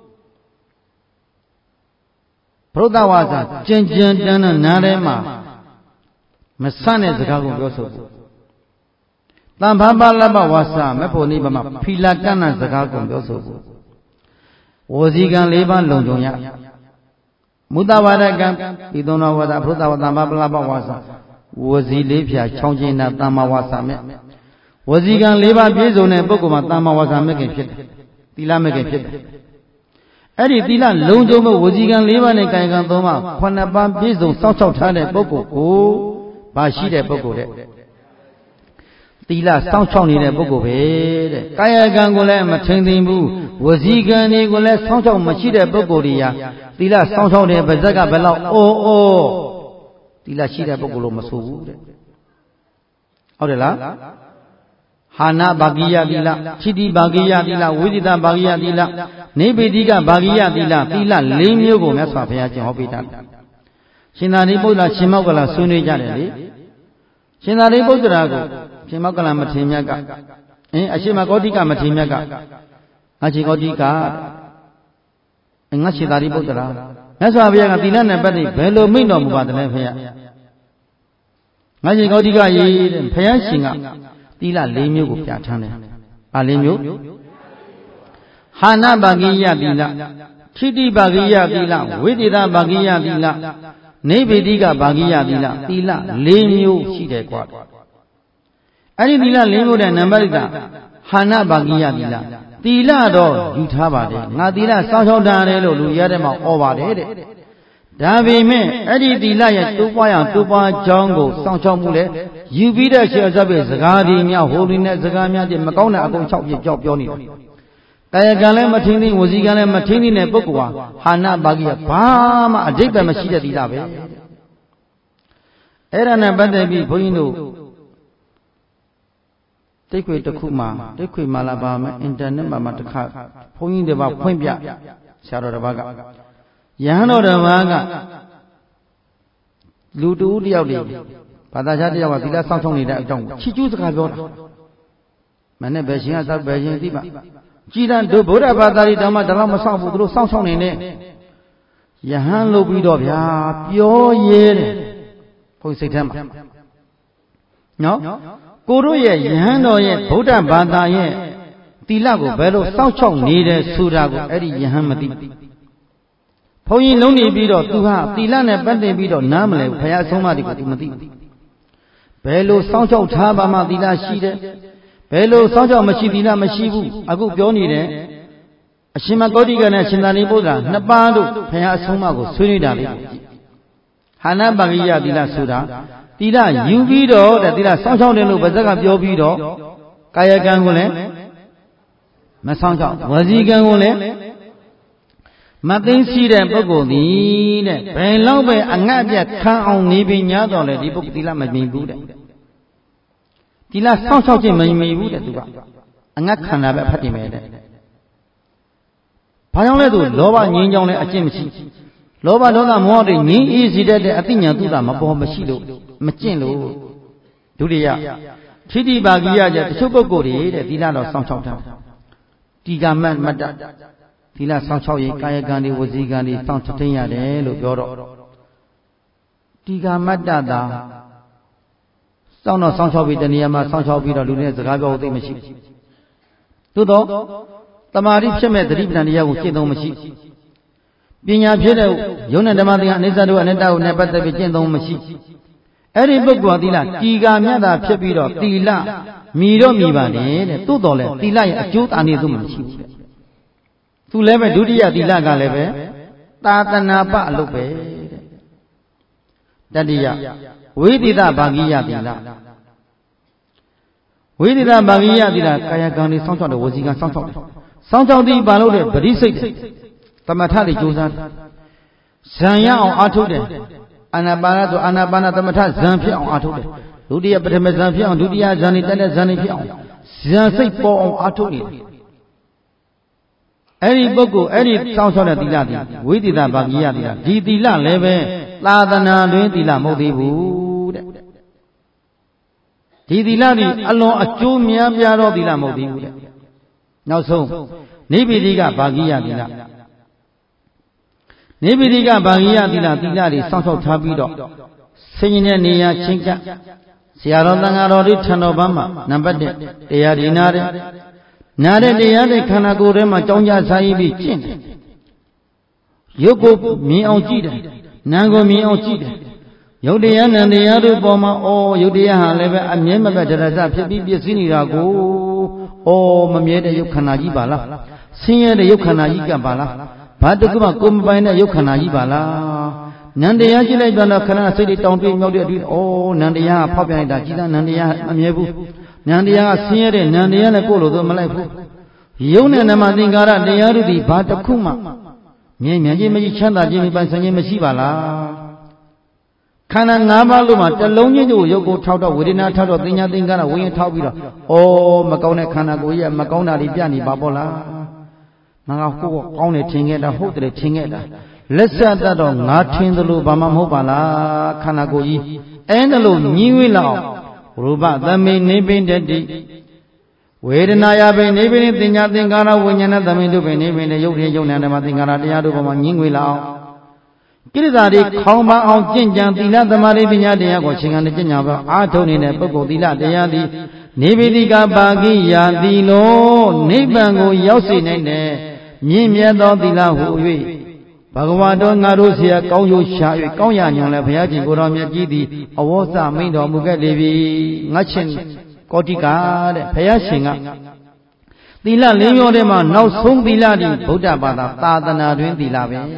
ဘုဒ္ဓဝါစာကျင်ကျင်တန်းတန်းနားထဲမှာမဆန့်တဲ့စကားကိုပြောဆိုဘူးတံဖာပါလဘဝါစာမဖို့နိဗ္ဗာန်ဖီလာကဏ္ဍစကားကိုပြောဆိုဘူးဝစီကံ၄ပါးလုံခြုံရမုဒ္ဒဝါဒကံဒီသုံးတော်ဝါဒဘုဒ္ဓဝါဒတံဖာပါလဘဝါစာဝစီလေးဖြာချောင်းကျင်းတာတမ္မာဝါစာမဲ့ဝစီကံ၄ပါးပြည့်စုံတဲ့ပုဂ္ဂိုလ်မှာတမ္မာဝါစာမဲ့ခင်ဖြစ်တယ်သီလမဲ့ခင်ဖြစ်တယ်အဲ့ဒီသီလလုံခြုံမှုဝစီကံ၄ပါးနဲ့ကာယကံ၃ပါး9ပါးပြည့်စုံစောင့်ရှောက်ထားတဲ့ပုဂ္ဂိုလ်ကိုဘာရှိတဲ့ပုဂ္ဂိုလ်တဲ့သီလစောင့်ရှောက်နေတဲ့ပုဂ္ဂိုလ်ပဲတဲ့ကာယကံကိုလည်းမထိန်သိမ့်ဘူးဝစီကံတွေကိုလည်းစောင့်ရှောက်မရှိတဲ့ပုဂ္ဂိုလ်တွေကသီလစောင့်ရှောက်တဲ့ဗဇက်ကဘယ်လောက်သီလရှိတဲ့ပုဂ္ဂိုလ်လို့မဆိုဘူးတဲ့ဟုတ်တယ်လားဟာနာဘာဂိယသီလခိတိဘာဂိယသီလဝိသီတဘာဂိယသီလနေပိတိကဘာဂိယသီလသီလ၄မျိုးကိုမြတ်စွာဘုရားကျင့်ဟောပေးတာရှင်သာရိပုတ္တရာရှင်မောက္ကလဆွေးနွေးကြတယ်လေရှင်သာရိပုတ္တရာကိုရှင်မောက္ကလမထေရမြတ်ကအရှိမကောတိကမထေရမြတ်ကငါရှင်ကောတိကငါရှင်သာရိပုတ္တရာမြတ်စွာဘုရားကသီလနဲ့ပတ်သက်ဘယ်လိုမိန့်တော်မူပါသလဲဖေရငါရှင်ကောတိကရေးတဲ့ဘုရားရှင်ကသီလ၄မျိုးကိုပြဋ္ဌာန်းတယ်။ဘာ၄မျိုးဟာနာဘာဂိယသီလခိတိဘာဂိယသီလဝိသေသဘာဂိယသီလနေဗေတိကဘာဂိယသီလသီလ၄မျိုးရှိတယ်ကွာအဲ့ဒီသီလ၄မျိုးတဲ့နံပါတ်1ဟာနာဘာဂိယသီလသီလတော့ယူထားပါတယ်ငါသီလစောင့်ရှောက်တာတယ်လို့လူရတဲ့မှာဩပါတယ်တဲ့ဒါပေမဲ့အဲ့ဒီသီလရဲ့တိုးပွားရန်တိုးပွားကြောင်းကိုစောင့်ရှောက်မှုလေယူပြီးတဲ့ရှေ့ဆက်ပြီးစကားဒီများဟိုဒီနဲ့စကားများတဲ့မကောင်းတဲ့အကုန်၆ပြကြောက်ပြောနေတာကာယကံလည်းမထင်းသိဝစီကံလည်းမထင်းသိတဲ့ပုဂ္ဂိုလ်ဟာဟာနာဘာဂိယဘာမှအဓိပ္ပာယ်မရှိတဲ့သီလပဲအဲ့ဒါနဲ့ပတ်သက်ပြီးဘုန်းကြီးတို့တိတ်ခွေတစ်ခုမှတိတ်ခွေမှလာပါမယ်အင်တာနက်မှာတစ်ခါဘုန်းကြီးတွေပါဖွင့်ပြဆရာတော်တစ်ပါးကယဟန်တော်တစ်ပါးကလူတူတယောက်တွေဘာသာခြားတယောက်ကသီလစောင့်ရှောက်နေတဲ့အကြောင်းချီကျူးစကားပြောတာမနဲ့ဘယ်ရှင်ကသဘယ်ရှင်သိပါကြည်တန်တို့ဗုဒ္ဓဘာသာတွေတောင်မှဒါတော့မစောင့်ဘူးသူတို့စောင့်ရှောက်နေနဲ့ယဟန်လုပ်ပြီးတော့ဗျာပြောရဲတယ်ဘုန်းကြီးစိတ်ထဲမှာနော်ကိုတို့ရဲ့ယဟန်တော်ရဲ့ဗုဒ္ဓဘာသာရဲ့သီလကိုဘယ်လိုစောင့်ရှောက်နေတယ်ဆိုတာကိုအဲ့ဒီယဟန်မသိဘုန်းကြီးလုံးနေပြီးတော့သူဟာသီလနဲ့ပတ်သက်ပြီးတော့နားမလဲဘုရားဆုံးမတွေကိုသူမသိဘူးဘယ်လိုစောင့်ရှောက်ထားပါမှသီလရှိတယ်ဘယ်လိုစောင့်ရှောက်မရှိသီလမရှိဘူးအခုပြောနေတယ်အရှင်မဂေါတိကနဲ့ရှင်သာရိပုတ္တရာနှစ်ပါးတို့ဘုရားအဆုံးအမကိုဆွေးနွေးတာလေးဟာနာပါကိယသီလဆိုတာသီလယူပြီးတော့တဲ့သီလစောင့်ရှောက်တယ်လို့ဗဇက်ကပြောပြီးတော့ကာယကံကိုလည်းမစောင့်ရှောက်ဝစီကံကိုလည်းမသိရှိတဲ့ပုဂ္ဂိုလ်သည်တဲ့ဘယ်လောက်ပဲအငတ်အပြတ်ခံအောင်နေပင်냐တော့လေဒီပုဂ္ဂိုလ်သီလမမြင်ဘူးတဲ့သီလစောင့်ရှောက်ခြင်းမမြင်ဘူးတဲ့သူကအငတ်ခံတာပဲဖတ်တင်မယ်တဲ့ဘာကြောင့်လဲသူလောဘငြင်းကြောင်းလဲအကျင့်မရှိလောဘဒေါသမောဟတွေငြင်းအေးစီတဲ့အသိဉာဏ်သုတမပေါ်မရှိလို့မကျင့်လို့ဒုတိယထိတိပါကိယကျတချို့ပုဂ္ဂိုလ်တွေတဲ့သီလတော့စောင့်ရှောက်တာတိကာမတ်တသီလစောင့်ရှောက်ရင်ကာယကံတွေဝစီကံတွေစောင့်ထိန်ရတယ်လို့ပြောတော့တိကာမတ်တာစောင့်တော့စောင့်ရှောက်ပြီးတဏှာမှာစောင့်ရှောက်ပြီးတော့လူတွေနဲ့စကားပြောသိမရှိသို့တော့တမာတိဖြစ်မဲ့သတိပဋ္ဌာန်တရားကိုကျင့်သုံးမရှိပညာဖြစ်တဲ့ယုံနဲ့ဓမ္မသင်္ကန်းအနိစ္စတို့အနတ္တကိုနဲ့ပတ်သက်ပြီးကျင့်သုံးမရှိအဲ့ဒီပုဂ္ဂိုလ်သီလတီကာမြတ်တာဖြစ်ပြီးတော့သီလမြည်တော့မြည်ပါလေတဲ့သို့တော်လဲသီလရဲ့အကျိုးအာနိသင်မရှိဘူးတဲ့သူလည်းပဲဒုတိယသီလကလည်းပဲသာသနာပအလုပ်ပဲတဲ့တတိယဝိသေသဘာဂိယသီလဝိသေသဘာဂိယသီလကာယကံတွေစောင့်ရှောက်တယ်ဝစီကံစောင့်ရှောက်တယ်စောင့်ရှောက်သည်ဘာလို့လဲပရိစိတ်သမထတွေကြိုးစားဇံရအောင်အားထုတ်တယ်အာနာပါနဆိုအာနာပါနသမထဇံဖြစ်အောင်အားထုတ်တယ်ဒုတိယပထမဇံဖြစ်အောင်ဒုတိယဇံတွေတက်တဲ့ဇံတွေဖြစ်အောင်ဇံစိတ်ပေါ်အောင်အားထုတ်နေတယ်အဲ့ဒီပုဂ္ဂိုလ်အဲ့ဒီစောင့်ရှောက်တဲ့သီလသည်ဝိသေသဘာဂိယသီလဒီသီလလည်းပဲသာသနာတွင်သီလမဟုတ်သေးဘူးတဲ့ဒီသီလသည်အလွန်အကျိုးများပြားသောသီလမဟုတ်သေးဘူးတဲ့နောက်ဆုံးနိဗ္ဗိတိကဘာဂိယသီလနိဗ္ဗိတိကဘာဂိယသီလသီလတွေစောင့်ရှောက်ထားပြီးတော့ဆင်းရဲတဲ့နေရာချင်းကဆရာတော်သံဃာတော်တွေထံတော်ဘမ်းမှာနံပါတ်1တရားဒီနာတဲ့တရားတဲ့ခန္ဓာကိုယ်ထဲမှာကြောင်းကြစားရပြီးကျင့်တယ်ရုပ်ကိုမြင်အောင်ကြည့်တယ်နာမ်ကိုမြင်အောင်ကြည့်တယ်ယုတ်တရားနံတရားတို့ပေါ်မှာယုတ်တရားဟာလည်းပဲအမြဲမပြတ်ဒရစဖြစ်ပြီးပြည့်စည်နေတာကိုမမြဲတဲ့ယုတ်ခန္ဓာကြီးပါလားဆင်းရဲတဲ့ယုတ်ခန္ဓာကြီးကပါလားဘာတခုမှကိုမပိုင်တဲ့ယုတ်ခန္ဓာကြီးပါလားနံတရားကြည့်လိုက်တော့ခန္ဓာစိတ်တွေတောင်ပြေးမြောက်တဲ့အတွေ့နံတရားဖောက်ပြန်လိုက်တာကြည်သာနံတရားမမြဲဘူးနံတရားကဆင်းရဲတဲ့နံတရားနဲ့ကိုယ်လိုတော့မလိုက်ဘူးယုံနဲ့နမသင်္ကာရတရားတို့ဒီဘာတစ်ခုမှမြင်ခြင်းမရှိချမ်းသာခြင်းပိုင်ဆိုင်ခြင်းမရှိပါလားခန္ဓာ၅ပါးလုံးမှာတစ်လုံးချင်းတို့ရုပ်ကိုထောက်တော့ဝေဒနာထောက်တော့သင်ညာသင်္ကာရဝိညာဉ်ထောက်ပြီးတော့မကောင်းတဲ့ခန္ဓာကိုယ်ကြီးကမကောင်းတာတွေပြနေပါပေါ့လားငါကကိုယ်ကောင်းတယ်ထင်ခဲ့တာဟုတ်တယ်ထင်ခဲ့တာလက်ဆက်တတ်တော့ငါထင်သလိုဘာမှမဟုတ်ပါလားခန္ဓာကိုယ်ကြီးအဲ့ဒါလို့ညင်းဝေးလောက်ရူပသမိနိဗ္ဗိတတိဝေဒနာယပိနိဗ္ဗိသင်ညာသင်္ကာရဝိညာဏသမိတုပိနိဗ္ဗိရုပ်ထေယုံနာဓမ္မသင်္ကာရတရားတို့ပေါ်မှာညင်းဝေးလောက်ကိရိတာတွေခေါင်းပန်းအောင်ကျင့်ကြံသီလသမာဓိပညာတရားကိုရှင်ခံတဲ့ကျင့်ကြံပါအားထုတ်နေတဲ့ပုဂ္ဂိုလ်သီလတရားသည်နိဗ္ဗိတိကပါကိယာသီလောနိဗ္ဗာန်ကိုရောက်စေနိုင်တဲ့မြင့်မြတ်သောသီလဟု၍ဘဂဝါတော်ငါတို့ဆရာကောင်းကျိုးရှာ၍ကောင်းရညွန်လဲဘုရားရှင်ကိုတော်မြတ်ကြီးသည်အဝေါစမိန်တော်မူခဲ့လေပြီငါချင်းကောတိကာတဲ့ဘုရားရှင်ကသီလ၄မျိုးထဲမှာနောက်ဆုံးသီလသည်ဗုဒ္ဓဘာသာသာသနာတွင်သီလပဲ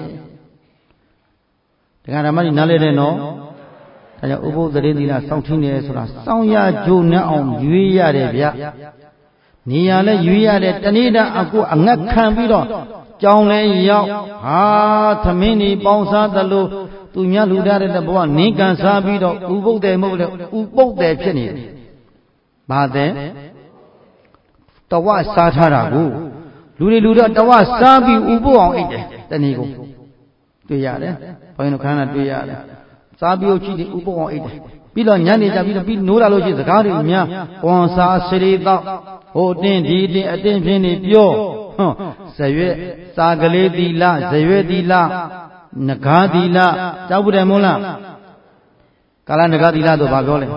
တရားဓမ္မကြီးနားလဲတဲ့နော်ဒါကြောင့်ဥပုသ္တရေသီလစောင့်ထင်းတယ်ဆိုတာစောင့်ရကြိုးနှံ့အောင်ရွေးရတယ်ဗျနေရာလဲရွေးရတယ်တဏိဒအကုအငတ်ခံပြီးတော့ကြောင်းလဲရောက်သမင်းကြီးပေါင်းစားသလိုသူများလူထားတဲ့ဘဝနင်းကန်စားပြီးတော့ဥပုသ္တေမဟုတ်လေဥပုသ္တေဖြစ်နေတယ်ဘာတဲ့တဝစားထားတာကိုလူတွေလူတော့တဝစားပြီးဥပုအောင်အိတ်တယ်တဏီကိုတွေ့ရတယ်ဘုန်းကြီးတို့ခန္ဓာတွေ့ရတယ်စားပြီးကြည့်တယ်ဥပုအောင်အိတ်တယ်ပြီးတော့ညနေကြပြီးတော့ပြီးနိုးလာလို့ရှိရင်စကားတွေများကွန်စာစရီတော့ဟိုတင်းဒီတင်းအတင်းဖြင်းနေပြောဇရွက်စာကလေးသီလဇရွက်သီလနဂါသီလကြောက်ဘူးတယ်မို့လားကာလနဂါသီလဆိုဘာပြောလဲ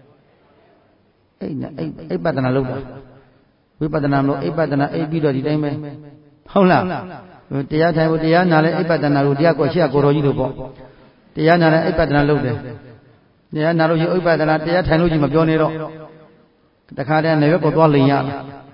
အိပ်ပဒနာလုပ်တာဝိပဒနာမလို့အိပ်ပဒနာအိပ်ပြီးတော့ဒီတိုင်းပဲဟုတ်လားတရားထိုင်ဖို့တရားနာလဲအိပ်ပဒနာလို့တရားကိုရှေ့ကိုတော်ကြီးတို့ပေါ့တရားနာလဲအိပ်ပဒနာလုပ်တယ်တရားနာလို့ရှိအိပ်ပဒနာတရားထိုင်လို့ရှိမပြောနေတော့တခါတည်းနေရွက်ကိုသွားလိန်ရ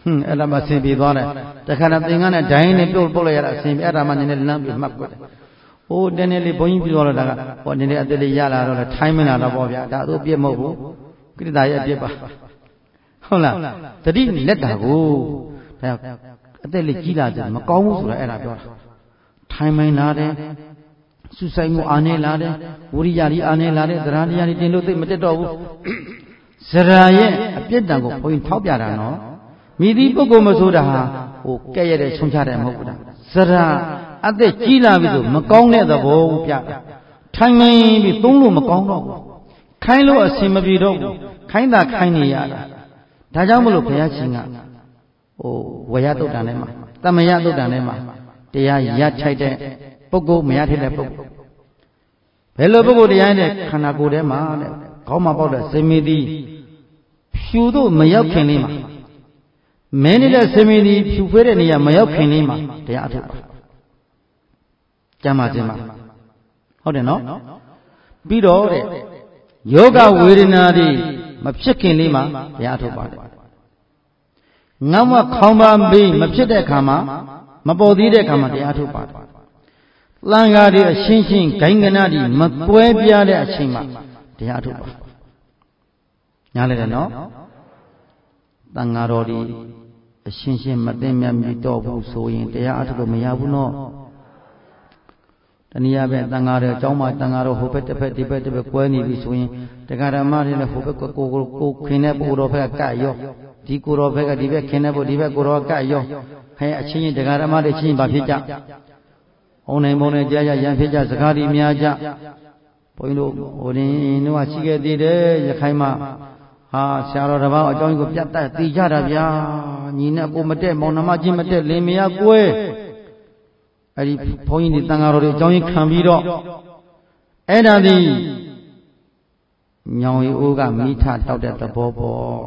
အဲ့ဒါမှဆင်ပြေသွားတယ်တခါတော့သင်္ကန်းနဲ့ဒိုင်းနဲ့ပြုတ်ပုတ်လိုက်ရတာအဆင်ပြေအဲ့ဒါမှနည်းနည်းလမ်းပြီးမှတ်ကွက်တယ်ဟိုတနေ့လေးဘုန်းကြီးပြောတော့တာကဟောနည်းနည်းအသက်လေးရလာတော့ထိုင်းမလာတော့ပေါ့ဗျာဒါသူအပြစ်မဟုတ်ဘူးကိရိတာရဲ့အပြစ်ပါဟုတ်လားတတိလက်တာကိုဒါအသက်လေးကြီးလာတယ်မကောင်းဘူးဆိုတာအဲ့ဒါပြောတာထိုင်းမိုင်းလာတယ်စုဆိုင်မှုအာနေလာတယ်ဝိရိယကြီးအာနေလာတယ်သရတရားကြီးတင်လို့သိမတက်တော့ဘူးဇရာရဲ့အပြစ်ဒဏ်ကိုဘုန်းကြီးထောက်ပြတာနော်မိသည့်ပုဂ္ဂိုလ်မဆိုတာဟာဟိုကဲ့ရဲ့တဲ့ဆုံးချတဲ့မဟုတ်ဘူးလားဇရာအသက်ကြီးလာပြီဆိုမကောင်းတဲ့သဘောကိုပြတာထိုင်မင်းပြီးသုံးလို့မကောင်းတော့ဘူးခိုင်းလို့အဆင်မပြေတော့ဘူးခိုင်းတာခိုင်းနေရတာဒါကြောင့်မလို့ဘုရားရှင်ကဟိုဝေယသုတ်တန်ထဲမှာတမယသုတ်တန်ထဲမှာတရားရထိုက်တဲ့ပုဂ္ဂိုလ်မရထိုက်တဲ့ပုဂ္ဂိုလ်ဘယ်လိုပုဂ္ဂိုလ်တရားနဲ့ခန္ဓာကိုယ်ထဲမှာတဲ့ခေါင်းမှာပေါက်တဲ့စေမီတိဖြူတို့မရောက်ခင်လေးမှာမင်းနေတဲ့စေမီတိဖြူဖွေးတဲ့နေရာမရောက်ခင်လေးမှာတရားအထုတ်ပါကျမ်းမာခြင်းမှာဟုတ်တယ်နော်ပြီးတော့တဲ့ယောဂဝေဒနာတွေမဖြစ်ခင်လေးမှာတရားအထုတ်ပါတယ်ငေါ့မခေါင်းပါပြီးမဖြစ်တဲ့အခါမှာမပေါ်သေးတဲ့အခါမှာတရားထုတ်ပါတယ်လံဃာတွေအရှင်းရှင်းဂိုင်းကနာတွေမကွဲပြားတဲ့အချိန်မှာတရားထုတ်ပါညားလိုက်တယ်နော်တန်ဃာတော်တွေအရှင်းရှင်းမသိမြတ်မြတ်တော့ဘူးဆိုရင်တရားအထုတ်လို့မရဘူးနော်တနည်းအားဖြင့်တန်ဃာတွေအကြောင်းမှတန်ဃာတော်ဟိုဘက်တစ်ဖက်ဒီဘက်တစ်ဖက်ကွဲနေပြီဆိုရင်တရားဓမ္မတွေလည်းဟိုဘက်ကိုခင်တဲ့ပုဂ္ဂိုလ်တော်ဘက်ကကတ်ရောဒီကိုယ်တော်ဘက်ကဒီဘက်ခင်တဲ့ပုဂ္ဂိုလ်ဒီဘက်ကိုယ်တော်ကတ်ရောခဲအချင်းချင်းတရားဓမ္မတွေချင်းဘာဖြစ်ကြအုံနိုင်ပုံနဲ့ကြားရရန်ဖြစ်ကြစကားဒီများကြဘုန်းကြီးတို့ဟိုရင်တို့ကရှိခဲ့သေးတယ်ရခိုင်မှာဟာဆရာတော်တစ်ပါးအကြောင်းကြီးကိုပြတ်တတ်သိကြတာဗျာညီနဲ့ကိုမတက်မောင်နှမချင်းမတက်လင်မယားကွဲအဲ့ဒီဘုန်းကြီးတွေတန်ဃာတော်တွေအကြောင်းကြီးခံပြီးတော့အဲ့ဒါဒီညောင်ရီအိုးကမိထတောက်တဲ့သဘောပေါ့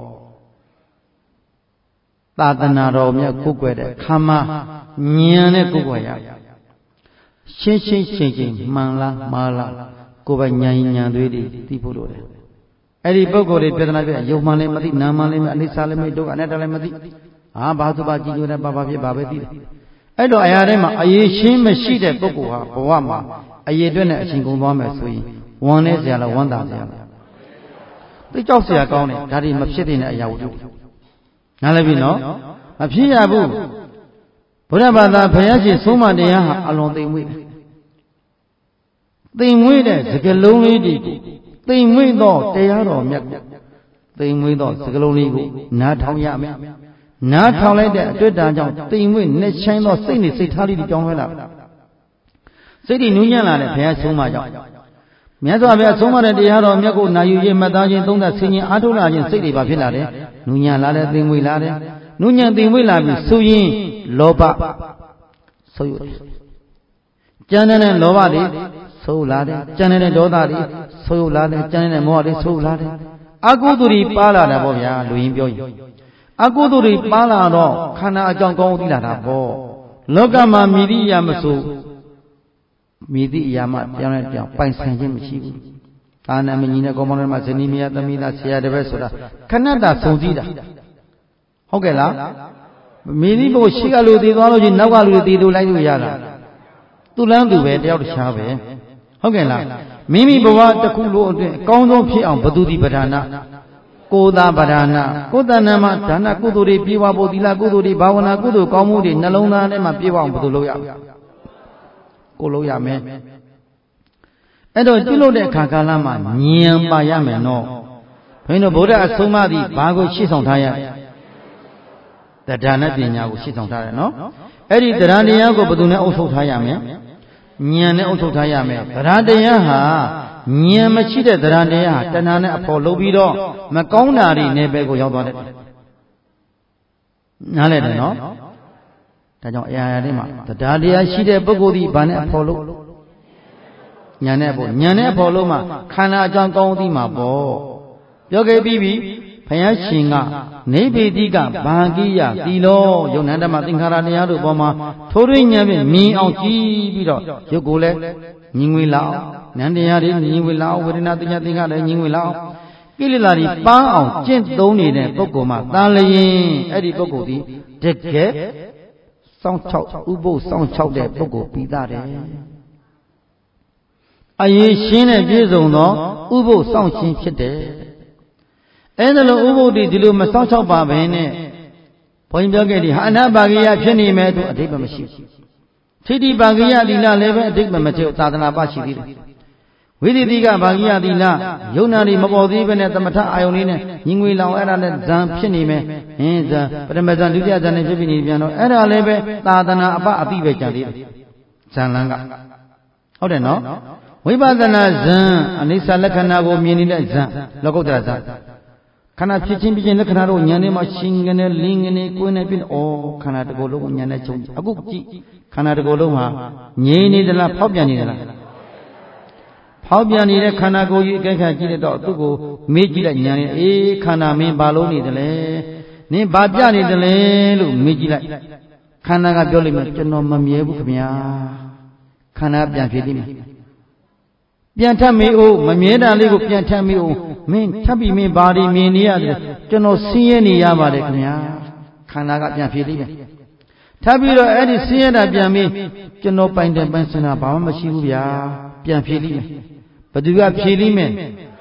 သာသနာတော်မြတ်ကိုယ်ွယ်တဲ့ခမညံနဲ့ကိုယ်ွယ်ရရှင်းရှင်းရှင်းရှင်းမှန်လားမှားလားကိုယ်ပဲဉာဏ်ဉာဏ်သွေးတွေသိဖို့လိုတယ်အဲ့ဒီပုဂ္ဂိုလ်တွေပြဿနာပြရုပ်မှန်လည်းမသိနာမ်မှန်လည်းမအနိစ္စလည်းမသိဒုက္ခအနတ္တလည်းမသိဘာသူပါကြည်ညိုတဲ့ဘာဖြစ်ဘာပဲသိတယ်အဲ့တော့အရာထဲမှာအရေးရှင်းမရှိတဲ့ပုဂ္ဂိုလ်ဟာဘဝမှာအရေးအတွက်နဲ့အချိန်ကုန်သွားမယ်ဆိုရင်ဝမ်းနေစရာလားဝမ်းသာစရာလားသိကြောက်စရာကောင်းတယ်ဒါတွေမဖြစ်တဲ့အရာဝတ္ထုနားလည်ပြီနော်မဖြစ်ရဘူးဘုရားဘာသာဘုရားရှင်ဆုံးမတရားဟာအလွန်သိမ်မွေ့တယ်သိမ်မွေ့တဲ့စကားလုံးလေးတွေကိုသိမ်မွေ့သောတရားတော်မြတ်ကိုသိမ်မွေ့သောစကားလုံးလေးကိုနားထောင်ရမယ်နားထောင်လိုက်တဲ့အတွက်တန်ကြောင့်သိမ်မွေ့နဲ့ချိုင်းသောစိတ်နဲ့စိတ်ထားလေးတွေပြောင်းလဲလာစိတ်တွေနူးညံ့လာတဲ့ဘုရားဆုံးမကြောင့်မြတ်စွာဘုရားဆုံးမတဲ့တရားတော်မြတ်ကိုနာယူရင်မှတ်သားခြင်းသုံးသပ်ဆင်ခြင်အားထုတ်လာခြင်းစိတ်တွေပါဖြစ်လာတယ်နူးညံ့လာတဲ့သိမ်မွေ့လာတယ်နူးညံ့သိမ်မွေ့လာပြီးဆိုရင်လောဘဆုပ်ယုတ်တယ်ကြမ်းတဲ့လောဘတွေဆုပ်လာတယ်ကြမ်းတဲ့ဒေါသတွေဆုပ်ယုတ်လာတယ်ကြမ်းတဲ့မောဟတွေဆုပ်လာတယ်အကုသိုလ်တွေပါလာတာပေါ့ဗျာလူရင်းပြောရင်အကုသိုလ်တွေပါလာတော့ခန္ဓာအကြောင်းကောင်းသိလာတာပေါ့လောကမှာမြည်သည့်အရာမဆိုမြည်သည့်အရာမှပြောင်းလဲပြောင်းပိုင်ဆိုင်ခြင်းမရှိဘူးသာနာမညီနဲ့ကောမောင်နဲ့မှဇနီးမယားသမီးသားဆရာတပည့်ဆိုတာခဏတာစုံစည်းတာဟုတ်ကဲ့လားမြည်သည့်ဘုရှိကလူတည်သွားလို့ချင်းနောက်ကလူတည်လို့လိုက်လို့ရတာသူလမ်းသူပဲတယောက်တခြားပဲဟုတ်ကဲ့လားမိမိဘဝတစ်ခုလုံးအတွင်းအကောင်းဆုံးဖြစ်အောင်ဘသူတိပဒါနကိုယ်သာပဒါနကိုယ်တဏ္ဍမှာဒါနကုသိုလ်တွေပြေဝဖို့သီလကုသိုလ်တွေဘာဝနာကုသိုလ်ကောင်းမှုတွေနှလုံးသားထဲမှာပြေဝအောင်ဘယ်လိုလုပ်ရကိုလုပ်ရမယ်အဲ့တော့ပြုလုပ်တဲ့အခါကာလမှာဉာဏ်ပါရမယ်နော်ဘုန်းကြီးတို့ဗုဒ္ဓအဆုံးအမသည်ဘာကိုရှေ့ဆောင်ထားရတရားနဲ့ပညာကိုရှေ့ဆောင်ထားတယ်နော်အဲ့ဒီတရားတရားကိုဘယ်သူနဲ့အုပ်ချုပ်ထားရမလဲဉာဏ်နဲ့အုပ်ချုပ်ထားရမယ်တရားတရားဟာဉာဏ်မရှိတဲ့တရားတရားဟာတဏှာနဲ့အဖို့လုပ်ပြီးတော့မကောင်းတာတွေနေပဲကိုရောက်သွားတယ်နားလည်တယ်နော်ဒါကြောင့်အရာရာတွေမှာတရားတရားရှိတဲ့ပုဂ္ဂိုလ်ဒီဘာနဲ့အဖို့လုပ်ဉာဏ်နဲ့အဖို့လို့မှခန္ဓာအကြောင်းကောင်းသိမှာပေါ့ပြောခဲ့ပြီးပြီဘုရားရှင်ကနေဗေတိကဘာဂိယသီလောယုံနန္ဒမသင်္ခါရတရားတို့ပေါ်မှာထိုးထွင်းဉာဏ်ဖြင့်မြင်အောင်ကြည့်ပြီးတော့ရုပ်ကိုလည်းညီငွေလောက်နန္တရားတွေညီငွေလောက်ဝေဒနာသင်္ခါရလည်းညီငွေလောက်ကိလေသာတွေပန်းအောင်ကျင့်သုံးနေတဲ့ပုဂ္ဂိုလ်မှာတန်လျင်အဲ့ဒီပုဂ္ဂိုလ်ဒီတကယ်စောင့်ချောက်ဥပုပ်စောင့်ချောက်တဲ့ပုဂ္ဂိုလ်ပြီးသားတယ်အရေးရှင်းတဲ့ပြည့်စုံသောဥပုပ်စောင့်ရှင်းဖြစ်တယ်အဲ့ဒါလိုဥပုပ်ဒီလိုမစောင့်ချောက်ပါဘဲနဲ့ဘုန်းကြီးပြောခဲ့ဒီဟာအနာပါကိယဖြစ်နေမယ်သူအဓိပ္ပာယ်မရှိဘူးထိတိပါကိယသီလလည်းပဲအဓိပ္ပာယ်မထည့်သာသနာပရှိသေးတယ်ဝိသေတိကဘာကိယသီလယုံနာတွေမပေါ်သေးဘဲနဲ့သမထအာယုန်လေးနဲ့ညီငွေလောင်အဲ့ဒါနဲ့ဇံဖြစ်နေမယ်ဟင်းဇံပထမဇံဒုတိယဇံနဲ့ဖြစ်ပြီးနေပြန်တော့အဲ့ဒါလည်းပဲသာသနာအပအတိပဲကြံသေးတယ်ဇံလန်းကဟုတ်တယ်နော်ဝိပဿနာဇံအနိစ္စလက္ခဏာကိုမြင်နေတဲ့ဇံလောကုတ္တရာဇံခန္ဓာဖြစ်ချင်းဖြစ်ချင်းလက္ခဏာတို့ဉာဏ်နဲ့မှရှင်ကနေလင်းကနေကိုယ်နဲ့ပြည့်ဩခန္ဓာတစ်ကိုယ်လုံးကိုဉာဏ်နဲ့ချုပ်အခုကြည့်ခန္ဓာတစ်ကိုယ်လုံးဟာငြိမ်နေသလားဖောက်ပြန်နေသလားဖောက်ပြန်နေတဲ့ခန္ဓာကိုယ်ကြီးအကဲခတ်ကြည့်တဲ့တော့သူ့ကိုမေးကြည့်လိုက်ဉာဏ်နဲ့အေးခန္ဓာမင်းဘာလို့နေတယ်လဲနင်းဘာပြနေတယ်လဲလို့မေးကြည့်လိုက်ခန္ဓာကပြောလိမ့်မယ်ကျွန်တော်မမြဲဘူးခင်ဗျာခန္ဓာပြန်ဖြစ်လိမ့်မယ်ပြန်ထပ်မေးဦးမမြဲတာလေးကိုပြန်ထပ်မေးဦးမင်းထပ်ပြီးမင်းဘာတွေမြင်နေရတယ်ကျွန်တော်ဆင်းရဲနေရပါတယ်ခင်ဗျာခန္ဓာကပြန်ဖြစ်လိမ့်မယ်ထပ်ပြီးတော့အဲ့ဒီဆင်းရဲတာပြန်ပြီးကျွန်တော်ပိုင်တယ်ပိုင်စင်တာဘာမှမရှိဘူးဗျာပြန်ဖြစ်လိမ့်မယ်ဘယ်သူကဖြေလိမ့်မယ်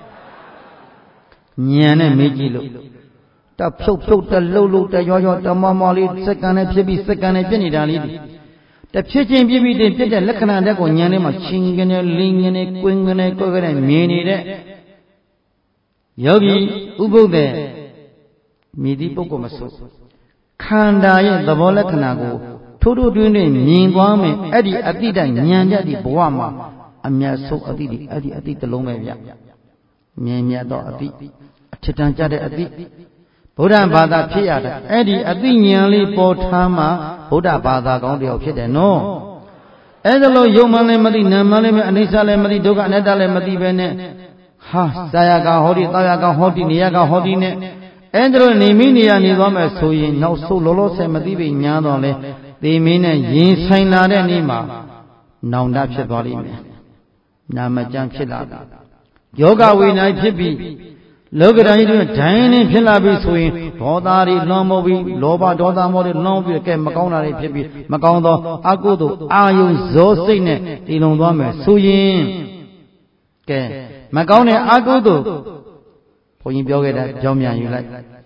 ဉာဏ်နဲ့မေးကြည့်လို့တဖြုတ်ဖြုတ်တလှုပ်လှုပ်တရောရောတမောမောလေးစက္ကန့်နဲ့ဖြစ်ပြီးစက္ကန့်နဲ့ပြည့်နေတာလေးတဖြစ်ချင်းပြည့်ပြီးတင်ပြည့်တဲ့လက္ခဏာတက်ကိုဉာဏ်နဲ့မှချင်းကနေလင်းကနေကွင်းကနေကိုယ်ကနေမြင်နေတဲ့ယောဂီဥပုပ်တဲ့မိသည့်ပုဂ္ဂိုလ်မဆိုခန္ဓာရဲ့သဘောလက္ခဏာကိုထိုးထိုးတွင်းတွင်းမြင်သွားမယ်အဲ့ဒီအတိတ်ဉာဏ်ကြသည့်ဘဝမှာအမြတ်ဆုံးအတိတ်အဲ့ဒီအတိတ်တစ်လုံးပဲဗျမြင်မြတ်သောအတိတ်အထက်တန်းကြတဲ့အတိတ်ဗုဒ္ဓဘာသာဖြစ်ရတာအဲ့ဒီအသိဉာဏ်လေးပေါ်ထားမှဗုဒ္ဓဘာသာကောင်းတယောက်ဖြစ်တယ်နော်အဲ့ဒါလို့ယုံမှလည်းမသိနာမှလည်းမအနိစ္စလည်းမသိဒုက္ခအနတ္တလည်းမသိပဲနဲ့ဟာစာယကဟောဒီတာယကဟောဒီနေယကဟောဒီနဲ့အဲ့ဒါလို့နေမိနေရနေသွားမယ်ဆိုရင်နောက်ဆုံးလောလောဆယ်မသိပြီညာတော့လဲသေမင်းနဲ့ရင်ဆိုင်လာတဲ့နေ့မှာနောင်တဖြစ်သွားလိမ့်မယ်နာမကျမ်းဖြစ်လာပြီယောဂဝိညာဉ်ဖြစ်ပြီးလောကဓာတ်ကြီးတွေဒိုင်းနေဖြစ်လာပြီဆိုရင်ဒေါသတွေလွန်မို့ပြီးလောဘဒေါသမောတွေလွန်ပြီးကဲမကောင်းတာတွေဖြစ်ပြီးမကောင်းသောအကုသိုလ်အာယုဇောစိတ်နဲ့တည်လုံသွားမယ်ဆိုရင်ကဲမကောင်းတဲ့အကုသိုလ်ဘုန်းကြီးပြောခဲ့တဲ့ကြောင်းမြန်ယူလိုက်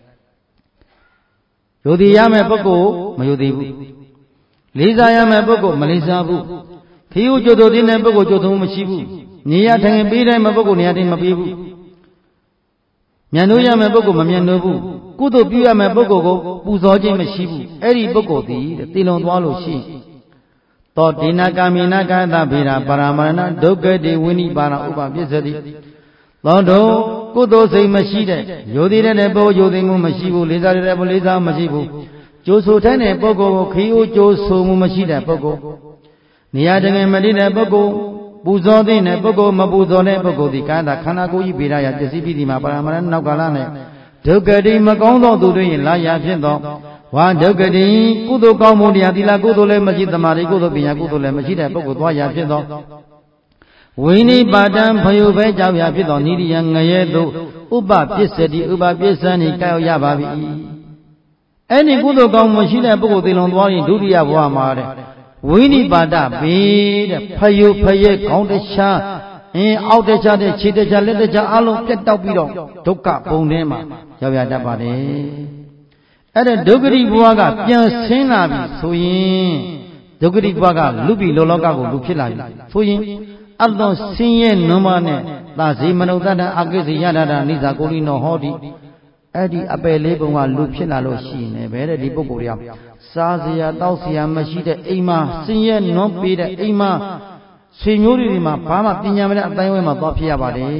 ယုံတည်ရမယ့်ပုဂ္ဂိုလ်မယုံတည်ဘူးလေးစားရမယ့်ပုဂ္ဂိုလ်မလေးစားဘူးခီးဥကြိုတိုတဲ့ပုဂ္ဂိုလ်ကြိုတိုမရှိဘူးနေရထိုင်ပေးတိုင်းမပုဂ္ဂိုလ်နေရာတိုင်းမပေးဘူးမြန်လို့ရမယ့်ပုဂ္ဂိုလ်မမြန်လို့ဘူးကုသိုလ်ပြုရမယ့်ပုဂ္ဂိုလ်ကိုပူဇော်ခြင်းမရှိဘူးအဲ့ဒီပုဂ္ဂိုလ်သည်တည်လုံသွားလို့ရှိရင်သောဒေနကာမိနကာသဗေဒပါရမရဏဒုက္ခတိဝိနိပါဏဥပပစ္စတိသောတောကုသိုလ်စိတ်မရှိတဲ့ယိုသေးတဲ့ပုဂ္ဂိုလ်ယိုသေးမှုမရှိဘူးလေးစားတဲ့ပုဂ္ဂိုလ်လေးစားမရှိဘူးကြိုးဆိုထိုင်တဲ့ပုဂ္ဂိုလ်ကိုခီးဦးကြိုးဆိုမှုမရှိတဲ့ပုဂ္ဂိုလ်နေရာတငယ်မတည်တဲ့ပုဂ္ဂိုလ်ပူဇော်တဲ့ပုဂ္ဂိုလ်မပူဇော်တဲ့ပုဂ္ဂိုလ်ဒီကာယခန္ဓာကိုယ်ကြီးဗေဒရာပစ္စည်းပိတိမှာပါရမရဏနောက်ကာလနဲ့ဒုက္ခတိမကောင်းသောသူတို့ရင်လာရဖြစ်သောဝါဒုက္ခတိကုသိုလ်ကောင်းမှုတရားသီလကုသိုလ်လည်းမရှိသမာဓိကုသိုလ်ပညာကုသိုလ်လည်းမရှိတဲ့ပုဂ္ဂိုလ်သွားရဖြစ်သောဝိနိပါတံဖယုပဲကြောက်ရဖြစ်သောနိရိယငရဲသို့ဥပပစ္စတိဥပပစ္စံဤကောက်ရပါပြီအဲ့ဒီကုသိုလ်ကောင်းမှုရှိတဲ့ပုဂ္ဂိုလ်သေလွန်သွားရင်ဒုတိယဘဝမှာတဲ့ဝိနိပါဒဘေးတဲ့ဖယုဖရဲခေါင်းတခြားအောက်တခြားတဲ့ခြေတခြားလက်တခြားအလုံးပြတ်တောက်ပြီးတော့ဒုက္ခပုံထဲမှာရောက်ရတတ်ပါတယ်အဲ့ဒါဒုက္ခတိဘဝကပြန်ဆင်းလာပြီဆိုရင်ဒုက္ခတိဘဝကလူပြီလောကကိုလူဖြစ်လာပြီဆိုရင်အတ္တဆင်းရဲနွမ်းမနဲ့သာဇေမနုဿတ္တအကိစ္စယတတာနိစ္စကိုလိနောဟောတိအဲ့ဒီအပယ်လေးပုံကလူဖြစ်လာလို့ရှိနေပဲတဲ့ဒီပုဂ္ဂိုလ်တွေကစားစရာတောက်စရာမရှိတဲ့အိမ်မှာဆင်းရဲနွမ်းပေးတဲ့အိမ်မှာဆွေမျိုးတွေမှာဘာမှပညာမတဲ့အတိုင်းဝဲမှာသွားဖြစ်ရပါတယ်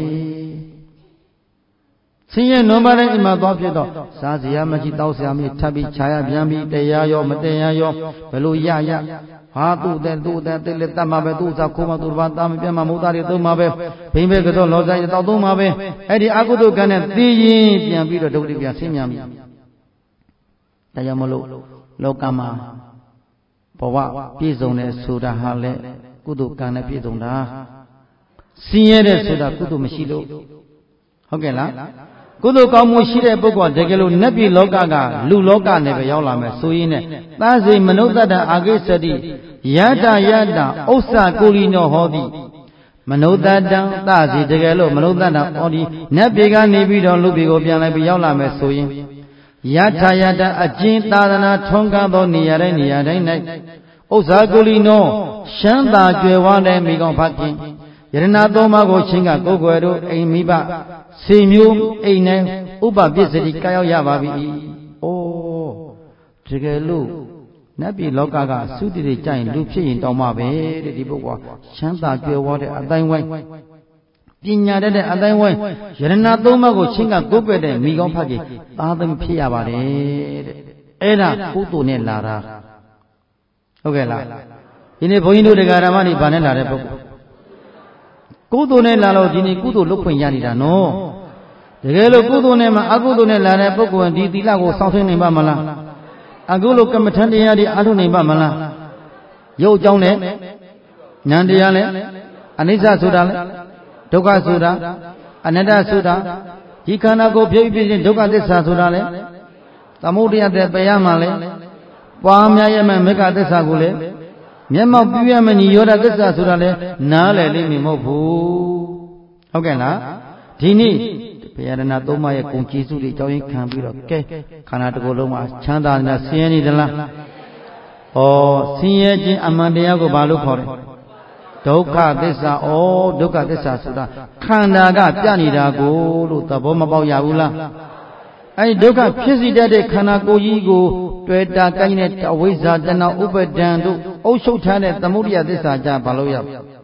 ဆင်းရဲနွမ်းပါတဲ့အိမ်မှာသွားဖြစ်တော့စားစရာမရှိတောက်စရာမရှိထပ်ပြီးခြာရပြန်ပြီးတရားရောမတရားရောဘယ်လိုရဟာသူ့တဲ့တိလက်တတ်မှာပဲသူ့စားခိုးမှသူ့ဘာတာမပြတ်မှမုသားတွေသုံးမှာပဲဘိမ့်ပဲကတော့လောစားရတောက်သုံးမှာပဲအဲ့ဒီအကုသိုလ်ကံနဲ့သိရင်ပြန်ပြီးတော့ဒုက္ခပြန်ဆင်းမြန်ပြီဒါကြောင့်မလို့လောကမှာဘဝပြည့်စုံတယ်ဆိုတာဟာလေကုသိုလ်ကံနဲ့ပြည့်စုံတာဆင်းရဲတဲ့ဆိုတာကုသိုလ်မရှိလို့ဟုတ်ကဲ့လားကုသိုလ်ကောင်းမှုရှိတဲ့ပုဂ္ဂိုလ်တကယ်လို့နတ်ပြည်လောကကလူလောကနဲ့ပဲရောက်လာမယ်ဆိုရင်နဲ့သာစေမနုဿတ္တအာဂိသတိယတယတဥစ္စာကိုလီနောဟောတိမနုဿတ္တသာစေတကယ်လို့မနုဿတ္တဟောတိနတ်ပြည်ကနေပြီးတော့လူပြည်ကိုပြန်လိုက်ပြီးရောက်လာမယ်ဆိုရင်ယထယတအကျဉ်သာသနာထွန်းကားသောနေရာတိုင်း၌ဥစ္စာကိုလီနောရှမ်းသာကြွယ်ဝတဲ့မိကောင်းဖခင်ယရဏသုံးပါးကိုချင်းကကိုယ်ွယ်တို့အိမ်မိဘစေမျိုးအိမ်နဲ့ဥပပစ္စည်းကာရောက်ရပါပြီ။အိုးတကယ်လို့နတ်ပြည်လောကကသုတိတွေကြိုင်လူဖြစ်ရင်တောင်းမှပဲတဲ့ဒီပုဂ္ဂိုလ်ချမ်းသာကြွယ်ဝတဲ့အတိုင်းဝိုင်းပညာတတ်တဲ့အတိုင်းဝိုင်းယရဏသုံးပါးကိုချင်းကကိုယ်ွယ်တဲ့မိကောင်းဖခင်သားသမီးဖြစ်ရပါတယ်တဲ့။အဲ့ဒါကုသိုလ်နဲ့လာတာဟုတ်ကဲ့လားဒီနေ့ဘုန်းကြီးတို့တရားဓမ္မတွေဗာနဲ့လာတဲ့ပုဂ္ဂိုလ်ကုသိုလ်နဲ့လာလို့ဒီနေ့ကုသိုလ်လုပ်ခွင့်ရနေတာနော်တကယ်လို့ကုသိုလ်နဲ့မှအကုသိုလ်နဲ့လာတဲ့ပုဂ္ဂိုလ်ဒီသီလကိုစောင့်သိနေပါမလားအခုလိုကမ္မထံတရားတွေအားထုတ်နေပါမလားရုပ်အကြောင်းနဲ့ဉာဏ်တရားနဲ့အနိစ္စဆိုတာလဲဒုက္ခဆိုတာအနတ္တဆိုတာဒီခန္ဓာကိုယ်ဖြစ်ဖြစ်ချင်းဒုက္ခသစ္စာဆိုတာလဲသမုဒယတဲ့ပယ်ရမှလဲပွားများရမယ်မေဃသစ္စာကိုလဲမျက်မှောက်ပြုရမယ်ညီရောဓသစ္စာဆိုတာလဲနားလည်လိမ့်မယ်မဟုတ်ဘူးဟုတ်ကဲ့လားဒီနေ့ဘုရားရဏသုံးပါးရဲ့ဂုဏ်ကျေးဇူးတွေကြောင်းရင်ခံပြီးတော့ကဲခန္ဓာတစ်ခုလုံးမှာချမ်းသာနေတာဆင်းရဲနေသလားဩဆင်းရဲခြင်းအမှန်တရားကိုဘာလို့ခေါ်လဲဒုက္ခသစ္စာဩဒုက္ခသစ္စာဆိုတာခန္ဓာကပြနေတာကိုလို့သဘောမပေါက်ရဘူးလားအဲဒီဒုက္ခဖြစ်စေတတ်တဲ့ခန္ဓာကိုယ်ကြီးကိုတွေ့တာကိုင်းတဲ့အဝိဇ္ဇာတဏှာဥပါဒံတို့အုပ်ချုပ်ထားတဲ့သမုဒယသစ္စာကြဘာလို့ရ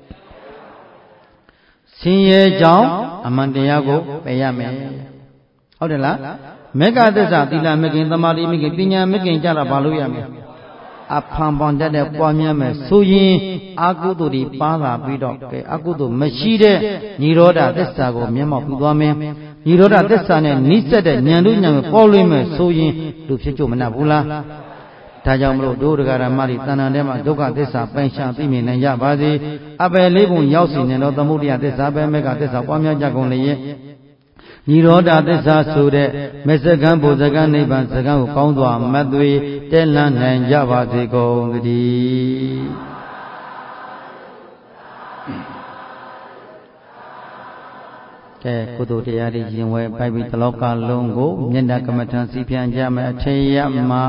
ဆင်းရဲကြောင့်အမှန်တရားကိုပယ်ရမယ်ဟုတ်တယ်လားမေဃသစ္စာသီလမဂ္ဂင်သမာဓိမဂ္ဂင်ပညာမဂ္ဂင်ကြတာဘာလို့ရမလဲအဖန်ဖန်တတ်တဲ့ပွားများမယ်ဆိုရင်အကုသိုလ်တွေပါလာပြီးတော့ကဲအကုသိုလ်မရှိတဲ့និရောဓသစ္စာကိုမျက်မှောက်ပြုသွားမယ်និရောဓသစ္စာနဲ့နိစ္စတဲ့ဉာဏ်တို့ဉာဏ်ကိုပေါ်လွင်မယ်ဆိုရင်လူဖြစ်ကြမနှံ့ဘူးလားဒါကြောင့်မလို့ဒုဒဂရမတွေတဏ္ဍာထဲမှာဒုက္ခသစ္စာပိုင်ရှာသိမြင်နိုင်ကြပါစေအပယ်လေးပုံရောက်စီနေတော့သမုဒယသစ္စာပဲမေဃသစ္စာပွားများကြကုန်လေရဲ့និရောဓသစ္စာဆိုတဲ့မေစကံဘုဇကံနိဗ္ဗာန်စကံကိုကောင်းစွာမတ်သွေတဲလန်းနိုင်ကြပါစေကုန်သတည်းကဲကုသိုလ်တရားတွေရင်ဝဲပိုက်ပြီးတလောကလုံးကိုမျက်နှာကမ္မထံစီပြန်ကြမယ်အထေယမှာ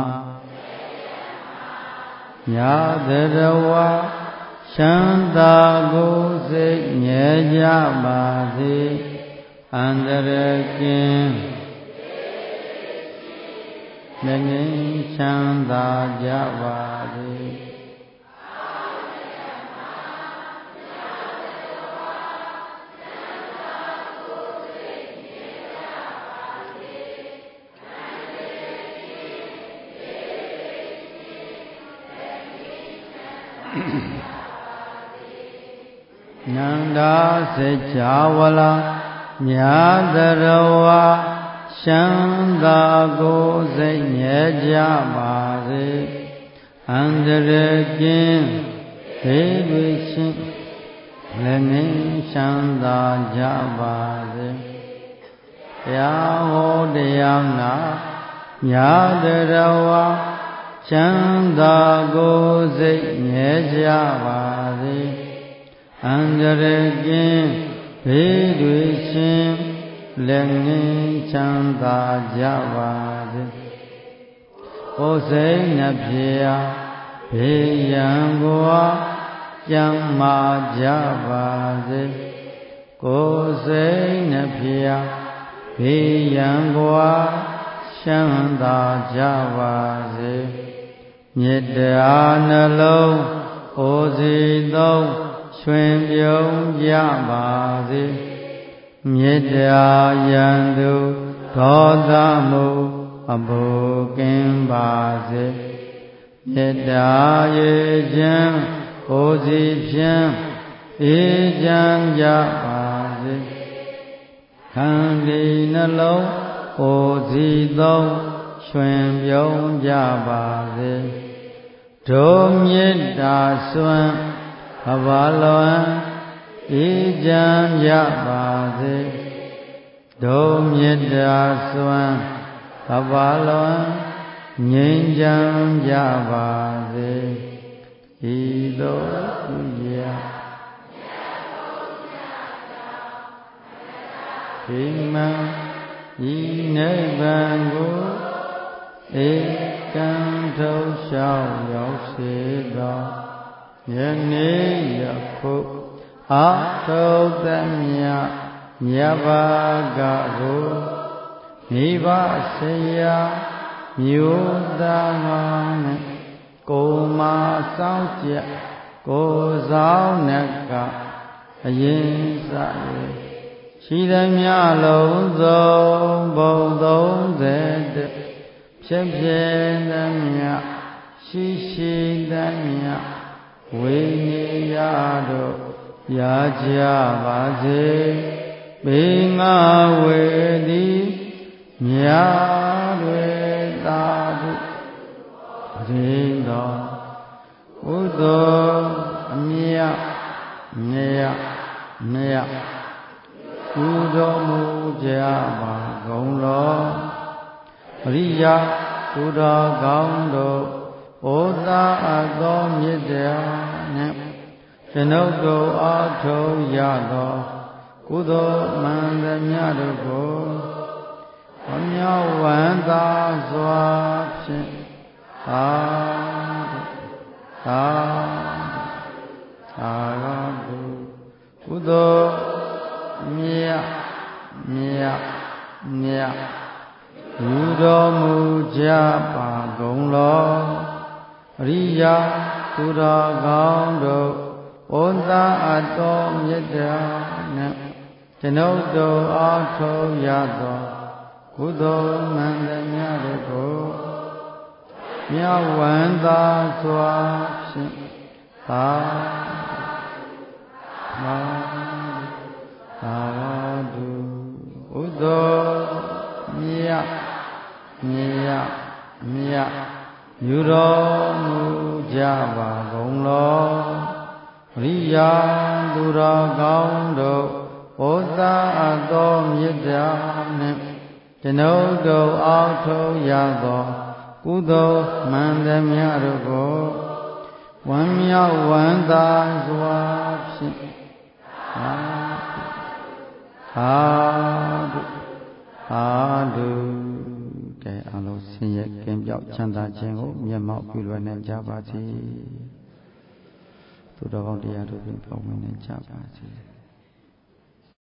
ညာသရဝချမ်းသာကိုစိတ်ငြိမ်ကြပါစေအန္တရာယ်ကင်းလည်းငြိမ်ချမ်းသာကြပါစေနန္ဒာစေချာဝလာညာတရဝချမ်းသာကိုစိတ်ငြိမ်ကြပါစေအန္တရာယ်ကင်းဒေဝိရှင်လည်းငြိမ်ချမ်းသာကြပါစေတရားဟောတရားနာညာတရဝချမ်းသာကိုစိတ်ငြိမ်ကြပါစေအန္တရာယ်ကင်းဘေးတွေရှင်လည်းငြိမ်ချမ်းသာကြပါစေ။ကိုယ်စိတ်နှပြဘေးရန်ကိုကျမ်းမာကြပါစေ။ကိုယ်စိတ်နှပြဘေးရန်ကိုချမ်းသာကြပါစေ။မေတ္တာနှလုံးအိုစီသုံးရွှင်ပြုံးကြပါစေမေတ္တာယံသူဒေါသမှုအဘိုးကင်းပါစေမေတ္တာရေခြင်းကိုယ်စီဖြင့်အေးချမ်းကြပါစေခံဒီနှလုံးကိုယ်စီသုံးရွှင်ပြုံးကြပါစေဒုမေတ္တာစွမ်းအဘာလွန်အေးချမ်းကြပါစေတို့မေတ္တာစွမ်းကပ္ပလွန်ငြိမ်းချမ်းကြပါစေဤသို့ပြုရာဒီမံဤနိဗ္ဗာန်ကိုဧကံထုတ်လျှောက်ရောက်စေသောယနေ့ယခုအာထုတ်သမျှမြတ်ဘာကကိုမိဘဆရာမျိုးသားကောင်းနဲ့ကိုမာစောင့်ကြကိုဆောင်နဲ့ကအရင်စ၍ရှိသမျှလုံးစုံဘုံ30ဖြစ်ဖြစ်သမျှရှိရှိသမျှဝိညာဉ်ရတို့ရကြပါစေဘေငါဝေတိမြာတွေသာဓုဒိသောဥသောအမြတ်မြတ်မြတ်ကုတော်မူကြပါကုန်လောအရိယသူတော်ကောင်းတို့ဩသာအပ်သောမေတ္တာနှင့်ကျွန်ုပ်တို့အားထုတ်ရသောကုသိုလ်မှန်သမျှတို့ကိုအမြတ်ဝန္တာစွာဖြင့်သာသာသာတုကုသိုလ်မြတ်မြတ်မြတ်ယူတော်မူကြပါကုန်လောအရိယသူတော်ကောင်းတို့ဩသာအပ်သောမေတ္တာနှင့်ကျွန်ုပ်တို့အားထုတ်ရသောကုသိုလ်မှန်သမျှတို့ကိုမြတ်ဝန္တာစွာဖြင့်သာသာသာတုဥသောမြတ်မြတ်မြတ်ယူတော်မူကြပါကုန်လောအရိယာသူတော်ကောင်းတို့ဩသာအပ်သောမေတ္တာနှင့်ကျွန်ုပ်တို့အားထုတ်ရသောကုသိုလ်မှန်သမျှတို့ကိုဝမ်းမြောက်ဝမ်းသာစွာဖြင့်သာသာဓုကဲအလုံးဆင်းရဲကင်းပြောက်ချမ်းသာခြင်းကိုမျက်မှောက်ပြုလွယ်နိုင်ကြပါစေသူတော်ကောင်းတရားတို့ဖြင့်ပေါင်းဝင်နိုင်ကြပါစေ